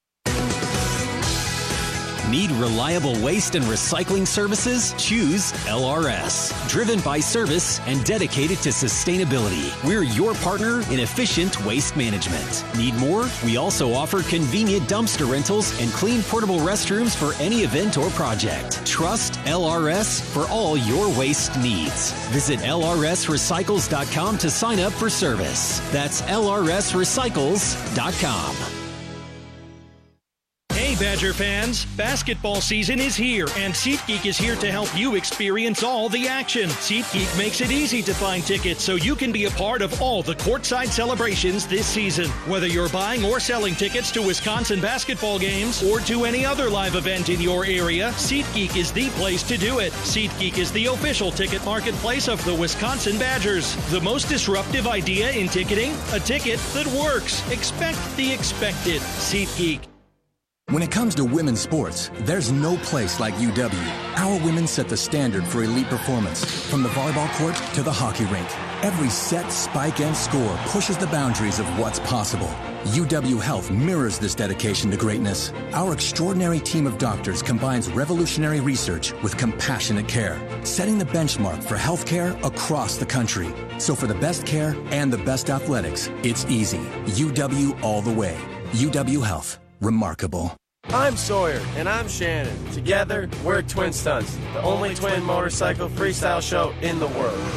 Need reliable waste and recycling services? Choose L R S. Driven by service and dedicated to sustainability, we're your partner in efficient waste management. Need more? We also offer convenient dumpster rentals and clean portable restrooms for any event or project. Trust L R S for all your waste needs. Visit L R S recycles dot com to sign up for service. That's L R S recycles dot com. Hey, Badger fans! Basketball season is here, and SeatGeek is here to help you experience all the action. SeatGeek makes it easy to find tickets so you can be a part of all the courtside celebrations this season. Whether you're buying or selling tickets to Wisconsin basketball games or to any other live event in your area, SeatGeek is the place to do it. SeatGeek is the official ticket marketplace of the Wisconsin Badgers. The most disruptive idea in ticketing? A ticket that works. Expect the expected. SeatGeek. When it comes to women's sports, there's no place like U W. Our women set the standard for elite performance, from the volleyball court to the hockey rink. Every set, spike, and score pushes the boundaries of what's possible. U W Health mirrors this dedication to greatness. Our extraordinary team of doctors combines revolutionary research with compassionate care, setting the benchmark for healthcare across the country. So for the best care and the best athletics, it's easy. U W all the way. U W Health. Remarkable. I'm Sawyer. And I'm Shannon. Together, we're Twin Stunts, the only twin motorcycle freestyle show in the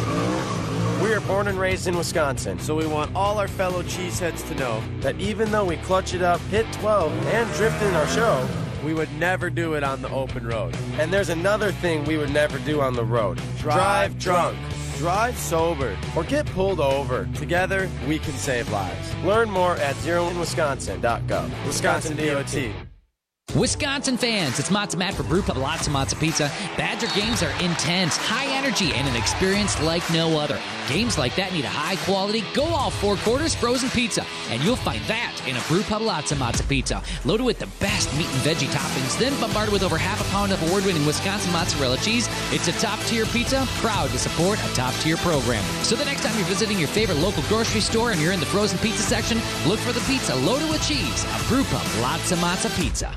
world. We are born and raised in Wisconsin, so we want all our fellow cheeseheads to know that even though we clutch it up, hit twelve, and drift in our show, we would never do it on the open road. And there's another thing we would never do on the road. Drive drunk. Drive sober, or get pulled over. Together, we can save lives. Learn more at zero in wisconsin dot gov. Wisconsin D O T. Wisconsin fans, it's Matzo Matt for Brewpub Lots of Matzo Pizza. Badger games are intense, high energy, and an experience like no other. Games like that need a high-quality, go-all four-quarters frozen pizza, and you'll find that in a Brewpub Lots of Matzo Pizza. Loaded with the best meat and veggie toppings, then bombarded with over half a pound of award-winning Wisconsin mozzarella cheese. It's a top-tier pizza, proud to support a top-tier program. So the next time you're visiting your favorite local grocery store and you're in the frozen pizza section, look for the pizza loaded with cheese, a Brewpub Lots of Matzo Pizza.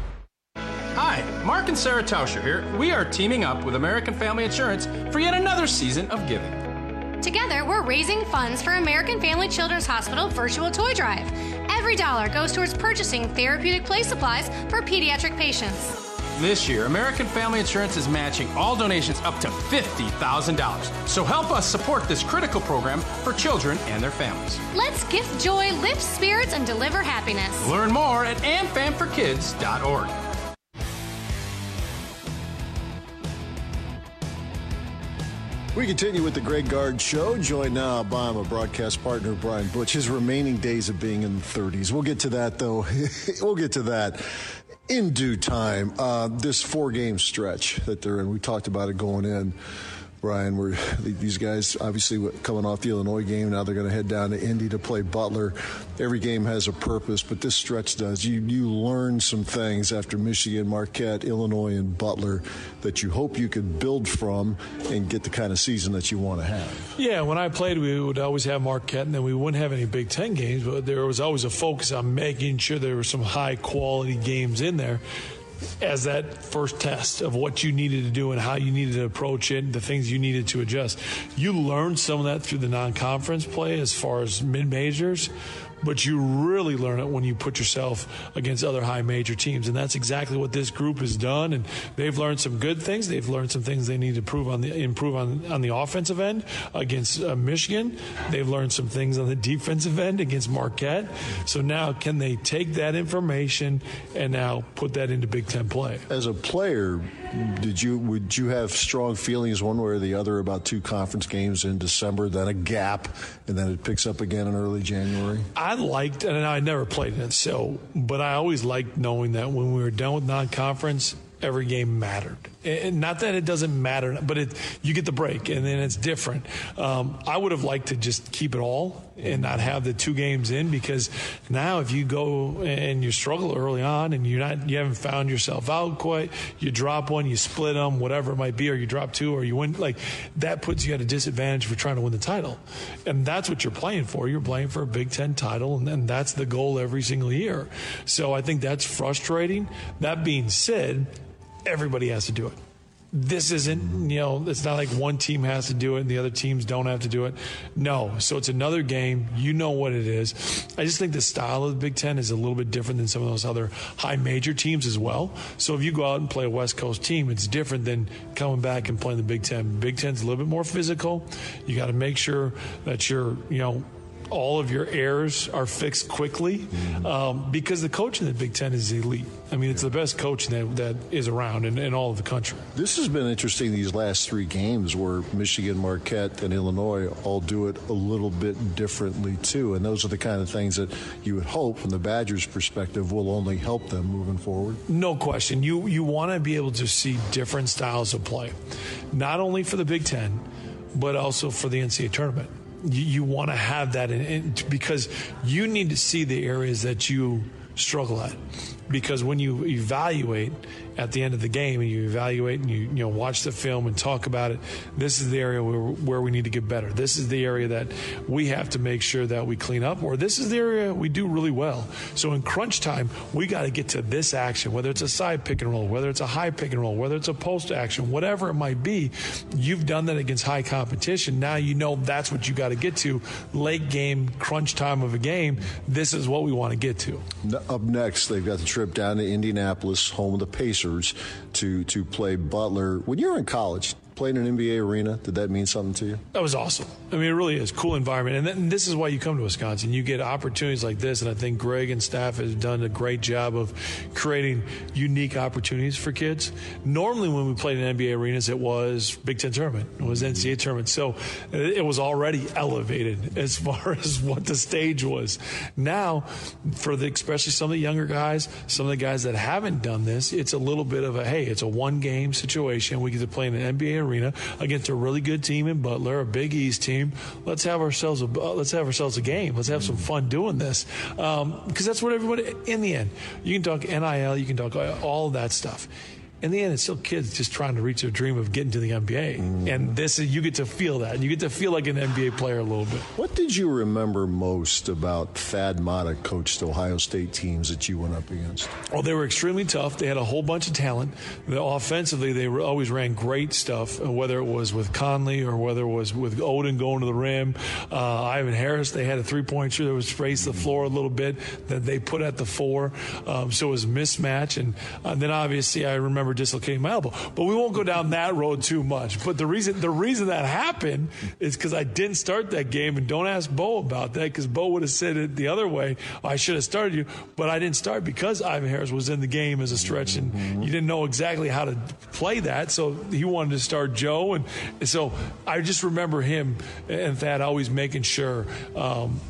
Hi, Mark and Sarah Tauscher here. We are teaming up with American Family Insurance for yet another season of giving. Together, we're raising funds for American Family Children's Hospital Virtual Toy Drive. Every dollar goes towards purchasing therapeutic play supplies for pediatric patients. This year, American Family Insurance is matching all donations up to fifty thousand dollars. So help us support this critical program for children and their families. Let's gift joy, lift spirits, and deliver happiness. Learn more at am fam for kids dot org. We continue with the Greg Gard Show, joined now by my broadcast partner, Brian Butch. His remaining days of being in the thirties. We'll get to that, though. We'll get to that. in due time. Uh, this four-game stretch that they're in, we talked about it going in, Brian, where these guys obviously coming off the Illinois game, now they're going to head down to Indy to play Butler. Every game has a purpose, but this stretch does. You you learn some things after Michigan, Marquette, Illinois, and Butler that you hope you could build from and get the kind of season that you want to have. Yeah, when I played, we would always have Marquette, and then we wouldn't have any Big Ten games, but there was always a focus on making sure there were some high-quality games in there as that first test of what you needed to do and how you needed to approach it, the things you needed to adjust. You learned some of that through the non-conference play as far as mid-majors, but you really learn it when you put yourself against other high major teams, and that's exactly what this group has done. And they've learned some good things. They've learned some things they need to improve on the improve on on the offensive end against uh, Michigan. They've learned some things on the defensive end against Marquette. So now, can they take that information and now put that into Big Ten play? As a player, did you would you have strong feelings one way or the other about two conference games in December, then a gap, and then it picks up again in early January? I liked, and I never played it, so, but I always liked knowing that when we were done with non-conference, every game mattered. And not that it doesn't matter, but it you get the break, and then it's different. Um, I would have liked to just keep it all and not have the two games in, because now if you go and you struggle early on and you're not, you haven't found yourself out quite, you drop one, you split them, whatever it might be, or you drop two, or you win, like that puts you at a disadvantage for trying to win the title. And that's what you're playing for. You're playing for a Big Ten title, and, and that's the goal every single year. So I think that's frustrating. That being said, everybody has to do it. This isn't, you know, it's not like one team has to do it and the other teams don't have to do it. No. So it's another game. You know what it is. I just think the style of the Big Ten is a little bit different than some of those other high major teams as well. So if you go out and play a West Coast team, it's different than coming back and playing the Big Ten. Big Ten's a little bit more physical. You got to make sure that you're, you know, all of your errors are fixed quickly, mm-hmm. um, because the coaching in the Big Ten is elite. I mean, it's the best coaching that, that is around in, in all of the country. This has been interesting, these last three games where Michigan, Marquette, and Illinois all do it a little bit differently, too. And those are the kind of things that you would hope, from the Badgers' perspective, will only help them moving forward. No question. You, you want to be able to see different styles of play, not only for the Big Ten, but also for the N C double A tournament. You, you want to have that in, in, because you need to see the areas that you struggle at. Because when you evaluate at the end of the game and you evaluate and you, you know, watch the film and talk about it, this is the area where, where we need to get better. This is the area that we have to make sure that we clean up, or this is the area we do really well. So in crunch time, we got to get to this action, whether it's a side pick and roll, whether it's a high pick and roll, whether it's a post action, whatever it might be. You've done that against high competition. Now you know that's what you got to get to. Late game, crunch time of a game, this is what we want to get to. Up next, they've got the trip down to Indianapolis, home of the Pacers, to to play Butler. When you were in college, playing in an N B A arena, did that mean something to you? That was awesome. I mean, it really is. Cool environment. And, th- and this is why you come to Wisconsin. You get opportunities like this, and I think Greg and staff have done a great job of creating unique opportunities for kids. Normally when we played in N B A arenas, it was Big Ten tournament. It was N C double A tournament. So it was already elevated as far as what the stage was. Now, for the especially some of the younger guys, some of the guys that haven't done this, it's a little bit of a, hey, it's a one-game situation. We get to play in an N B A arena against a really good team in Butler, a Big East team. Let's have ourselves a uh, let's have ourselves a game. Let's have some fun doing this, because um, that's what everybody. In the end, you can talk N I L, you can talk all of that stuff. In the end, it's still kids just trying to reach their dream of getting to the N B A. Mm. And this is, you get to feel that. You get to feel like an N B A player a little bit. What did you remember most about Thad Matta coached Ohio State teams that you went up against? Well, they were extremely tough. They had a whole bunch of talent. The, offensively, they were, always ran great stuff, whether it was with Conley or whether it was with Odin going to the rim. Uh, Ivan Harris, they had a three-point shooter that was spaced the floor a little bit that they put at the four. Um, so it was a mismatch. And uh, then, obviously, I remember dislocating my elbow, but we won't go down that road too much. But the reason the reason that happened is because I didn't start that game, and don't ask Bo about that, because Bo would have said it the other way. I should have started you, but I didn't start because Ivan Harris was in the game as a stretch, and mm-hmm. you didn't know exactly how to play that, so he wanted to start Joe, and so I just remember him and Thad always making sure. Um,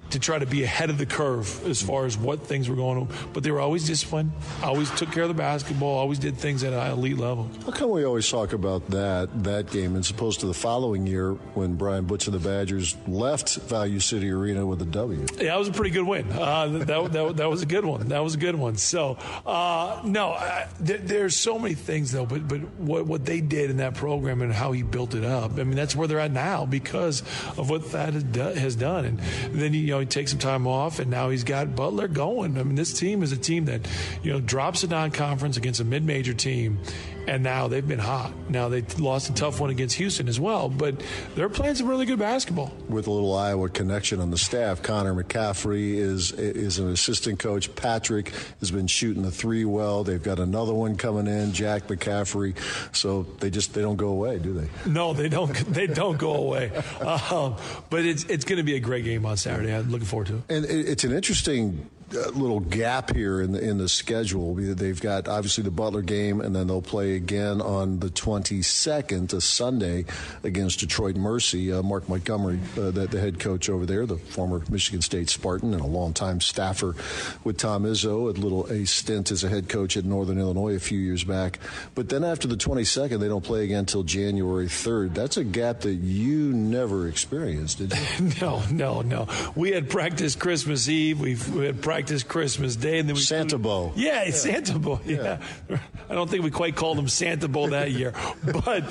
to try to be ahead of the curve as far as what things were going on. But they were always disciplined, always took care of the basketball, always did things at an elite level. How come we always talk about that that game as opposed to the following year when Brian Butch and the Badgers left Value City Arena with a W? Yeah, that was a pretty good win. Uh, that, that, that was a good one. That was a good one. So, uh, no, I, there, there's so many things, though, but, but what, what they did in that program and how he built it up, I mean, that's where they're at now because of what Thad has done. Has done. And then, you know, he takes some time off, and now he's got Butler going. I mean, this team is a team that, you know, drops a non-conference against a mid-major team, and now they've been hot. Now they lost a tough one against Houston as well, but they're playing some really good basketball. With a little Iowa connection on the staff, Connor McCaffrey is is an assistant coach. Patrick has been shooting the three well. They've got another one coming in, Jack McCaffrey. So they just they don't go away, do they? No, they don't. They don't go away. Um, but it's it's going to be a great game on Saturday. I'm looking forward to it. And it's an interesting uh, little gap here in the in the schedule. They've got obviously the Butler game, and then they'll play again on the twenty-second, a Sunday, against Detroit Mercy. Uh, Mark Montgomery, uh, the, the head coach over there, the former Michigan State Spartan and a longtime staffer with Tom Izzo, a little a stint as a head coach at Northern Illinois a few years back. But then after the twenty-second, they don't play again until January third. That's a gap that you never experienced, did you? No, no, no. We had practice Christmas Eve. We've, we had practice Christmas Day, and then we Santa Bowl. Yeah, yeah. Santa Bowl. Yeah. yeah, I don't think we quite called him Santa Bowl that year, but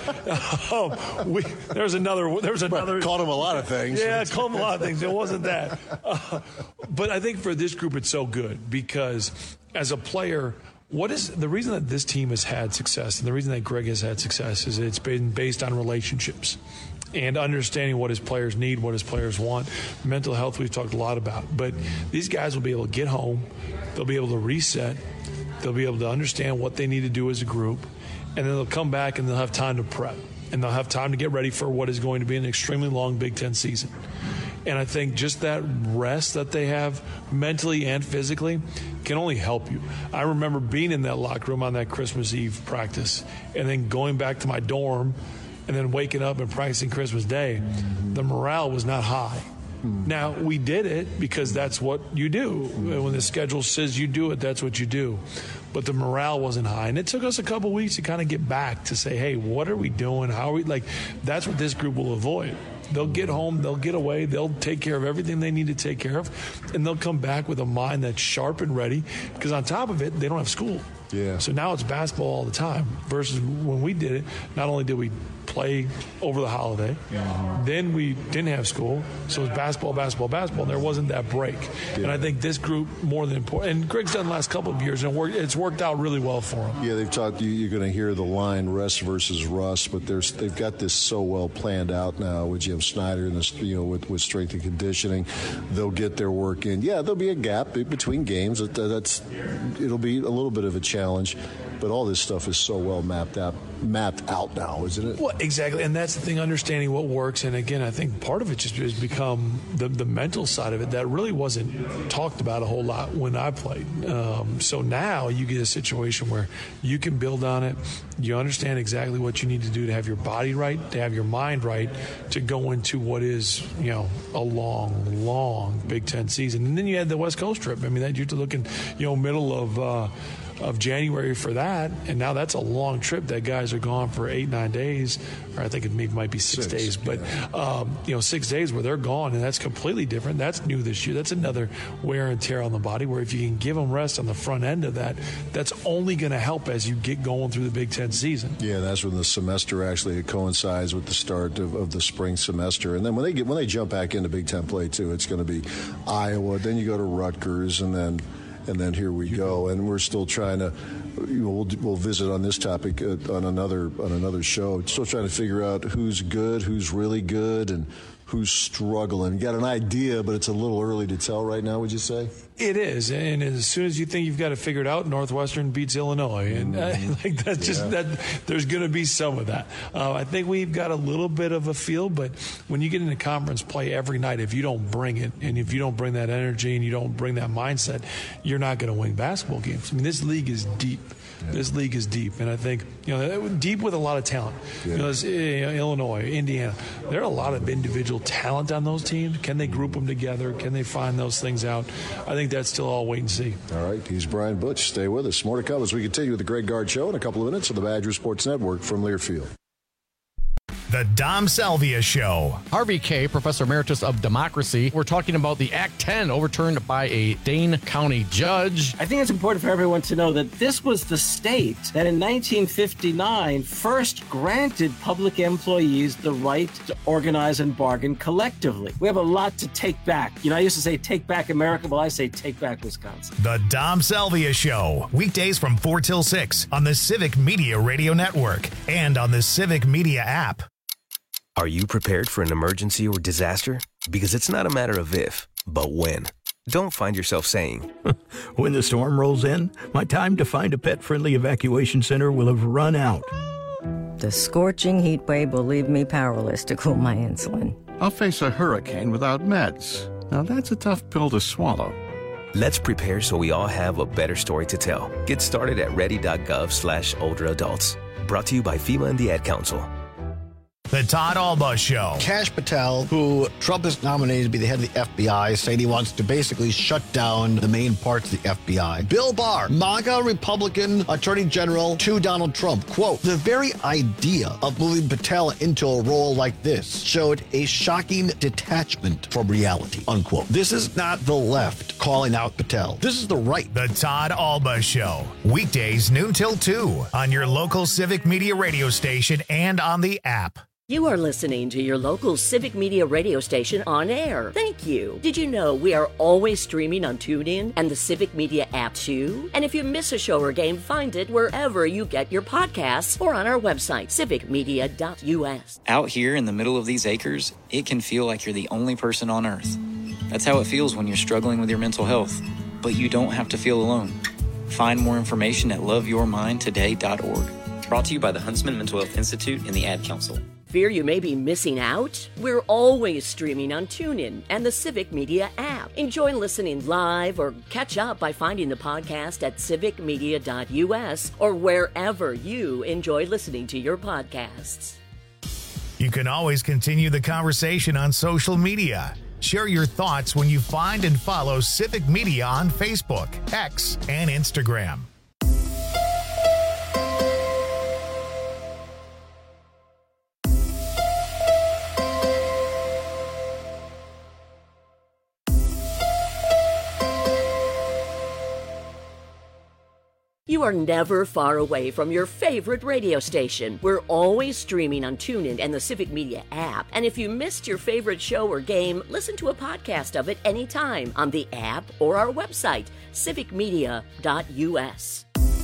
um, we there's another. There's another. Called him a lot of things. Yeah, called him a lot of things. It wasn't that, uh, but I think for this group, it's so good because as a player. What is the reason that this team has had success, and the reason that Greg has had success is it's been based on relationships and understanding what his players need, what his players want. Mental health we've talked a lot about. But these guys will be able to get home. They'll be able to reset. They'll be able to understand what they need to do as a group. And then they'll come back and they'll have time to prep. And they'll have time to get ready for what is going to be an extremely long Big Ten season. And I think just that rest that they have mentally and physically can only help you. I remember being in that locker room on that Christmas Eve practice and then going back to my dorm and then waking up and practicing Christmas Day. The morale was not high. Now, we did it because that's what you do. When the schedule says you do it, that's what you do. But the morale wasn't high. And it took us a couple weeks to kind of get back to say, hey, what are we doing? How are we? Like, that's what this group will avoid. They'll get home, they'll get away, they'll take care of everything they need to take care of, and they'll come back with a mind that's sharp and ready because on top of it, they don't have school. Yeah. So now it's basketball all the time versus when we did it, not only did we play over the holiday, mm-hmm. then we didn't have school, so it was basketball, basketball, basketball, and there wasn't that break. Yeah. And I think this group, more than important, and Greg's done the last couple of years, and it's worked out really well for him. Yeah, they've talked, you're going to hear the line rest versus rust, but there's they've got this so well planned out now with Jim Snyder and this, you know, with, with strength and conditioning. They'll get their work in. Yeah, there'll be a gap between games. That's it'll be a little bit of a challenge. But all this stuff is so well mapped out, mapped out now, isn't it? Well, exactly, and that's the thing, understanding what works. And again, I think part of it just has become the, the mental side of it that really wasn't talked about a whole lot when I played. Um, so now you get a situation where you can build on it. You understand exactly what you need to do to have your body right, to have your mind right, to go into what is, you know, a long, long Big Ten season. And then you had the West Coast trip. I mean, that you're looking, you know, middle of uh, of January for that, and now that's a long trip that guys are gone for eight, nine days, or I think it maybe might be six, six days, but um, you know, six days where they're gone, and that's completely different. That's new this year. That's another wear and tear on the body, where if you can give them rest on the front end of that, that's only going to help as you get going through the Big Ten season. Yeah, that's when the semester actually coincides with the start of, of the spring semester, and then when they get when they jump back into Big Ten play too, it's going to be Iowa, then you go to Rutgers, and then And then here we go, and we're still trying to. You know, we'll, we'll visit on this topic uh, on another on another show. Still trying to figure out who's good, who's really good, and who's struggling. You got an idea, but it's a little early to tell right now. Would you say? It is, and as soon as you think you've got it figured out, Northwestern beats Illinois, and uh, like that's just yeah. that. There's going to be some of that. Uh, I think we've got a little bit of a feel, but when you get into conference play every night, if you don't bring it, and if you don't bring that energy, and you don't bring that mindset, you're not going to win basketball games. I mean, this league is deep. Yeah. This league is deep, and I think you know deep with a lot of talent. Yeah. You know, it's, you know, Illinois, Indiana, there are a lot of individual talent on those teams. Can they group them together? Can they find those things out? I think that's still all wait and see. All right, he's Brian Butch. Stay with us. More to come as we continue with the Greg Gard Show in a couple of minutes on the Badger Sports Network from Learfield. The Dom Salvia Show. Harvey Kaye, Professor Emeritus of Democracy. We're talking about the Act ten overturned by a Dane County judge. I think it's important for everyone to know that this was the state that in nineteen fifty-nine first granted public employees the right to organize and bargain collectively. We have a lot to take back. You know, I used to say take back America, well, I say take back Wisconsin. The Dom Salvia Show. Weekdays from four till six on the Civic Media Radio Network and on the Civic Media app. Are you prepared for an emergency or disaster? Because it's not a matter of if, but when. Don't find yourself saying, when the storm rolls in, my time to find a pet-friendly evacuation center will have run out. The scorching heat wave will leave me powerless to cool my insulin. I'll face a hurricane without meds. Now that's a tough pill to swallow. Let's prepare so we all have a better story to tell. Get started at ready.gov slash older adults. Brought to you by FEMA and the Ad Council. The Todd Alba Show. Kash Patel, who Trump has nominated to be the head of the F B I, saying he wants to basically shut down the main parts of the F B I. Bill Barr, MAGA Republican Attorney General to Donald Trump. Quote, the very idea of moving Patel into a role like this showed a shocking detachment from reality, unquote. This is not the left calling out Patel. This is the right. The Todd Alba Show. Weekdays noon till two on your local Civic Media radio station and on the app. You are listening to your local Civic Media radio station on air. Thank you. Did you know we are always streaming on TuneIn and the Civic Media app too? And if you miss a show or game, find it wherever you get your podcasts or on our website, civic media dot u s. Out here in the middle of these acres, it can feel like you're the only person on earth. That's how it feels when you're struggling with your mental health. But you don't have to feel alone. Find more information at love your mind today dot org. Brought to you by the Huntsman Mental Health Institute and the Ad Council. Fear you may be missing out? We're always streaming on TuneIn and the Civic Media app. Enjoy listening live or catch up by finding the podcast at civic media dot u s or wherever you enjoy listening to your podcasts. You can always continue the conversation on social media. Share your thoughts when you find and follow Civic Media on Facebook, X, and Instagram. You are never far away from your favorite radio station. We're always streaming on TuneIn and the Civic Media app. And if you missed your favorite show or game, listen to a podcast of it anytime on the app or our website, civic media dot u s.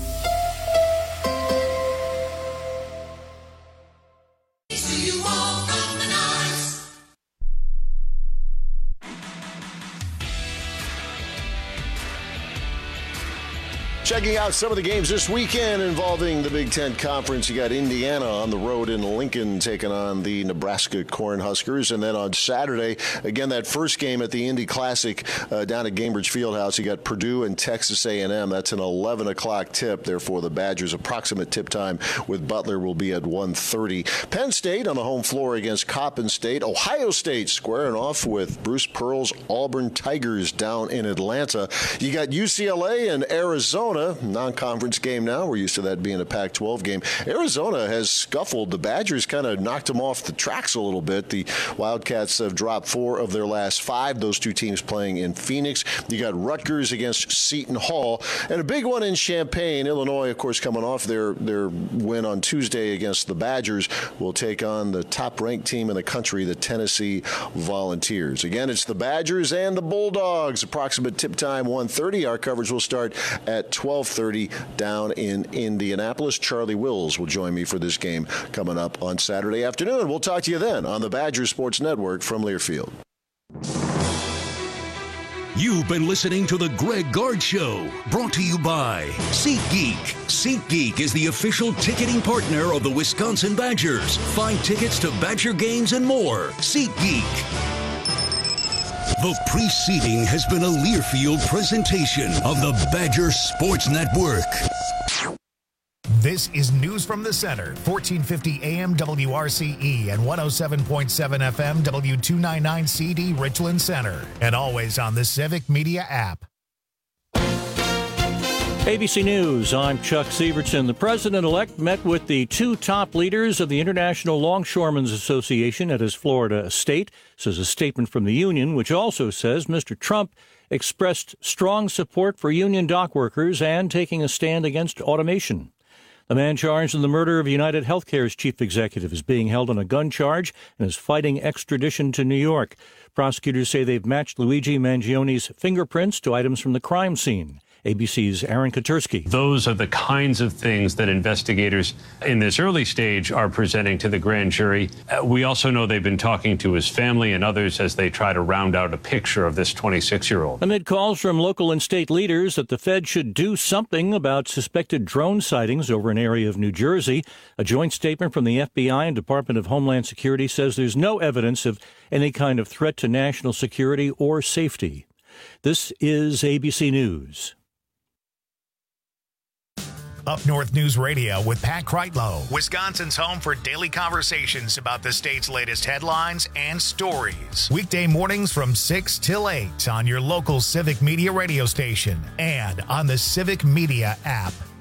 Checking out some of the games this weekend involving the Big Ten Conference. You got Indiana on the road in Lincoln taking on the Nebraska Cornhuskers. And then on Saturday, again, that first game at the Indy Classic uh, down at Gainbridge Fieldhouse, you got Purdue and Texas A and M. That's an eleven o'clock tip. Therefore, the Badgers' approximate tip time with Butler will be at one thirty. Penn State on the home floor against Coppin State. Ohio State squaring off with Bruce Pearl's Auburn Tigers down in Atlanta. You got U C L A and Arizona. Non-conference game now. We're used to that being a Pac twelve game. Arizona has scuffled. The Badgers kind of knocked them off the tracks a little bit. The Wildcats have dropped four of their last five. Those two teams playing in Phoenix. You got Rutgers against Seton Hall. And a big one in Champaign. Illinois, of course, coming off their, their win on Tuesday against the Badgers, will take on the top-ranked team in the country, the Tennessee Volunteers. Again, it's the Badgers and the Bulldogs. Approximate tip time one thirty. Our coverage will start at twelve thirty down in Indianapolis. Charlie Wills will join me for this game coming up on Saturday afternoon. We'll talk to you then on the Badger Sports Network from Learfield. You've been listening to The Greg Gard Show, brought to you by SeatGeek. SeatGeek is the official ticketing partner of the Wisconsin Badgers. Find tickets to Badger games and more. SeatGeek. The preceding has been a Learfield presentation of the Badger Sports Network. This is News from the Center, fourteen fifty A M W R C E and one oh seven point seven F M W two ninety-nine C D Richland Center, and always on the Civic Media app. A B C News, I'm Chuck Severson. The president-elect met with the two top leaders of the International Longshoremen's Association at his Florida estate, says a statement from the union, which also says Mister Trump expressed strong support for union dock workers and taking a stand against automation. The man charged in the murder of United Healthcare's chief executive is being held on a gun charge and is fighting extradition to New York. Prosecutors say they've matched Luigi Mangioni's fingerprints to items from the crime scene. A B C's Aaron Katursky. Those are the kinds of things that investigators in this early stage are presenting to the grand jury. Uh, we also know they've been talking to his family and others as they try to round out a picture of this twenty-six-year-old. Amid calls from local and state leaders that the Fed should do something about suspected drone sightings over an area of New Jersey, a joint statement from the F B I and Department of Homeland Security says there's no evidence of any kind of threat to national security or safety. This is A B C News. Up North News Radio with Pat Kreitlow, Wisconsin's home for daily conversations about the state's latest headlines and stories. Weekday mornings from six till eight on your local Civic Media radio station and on the Civic Media app.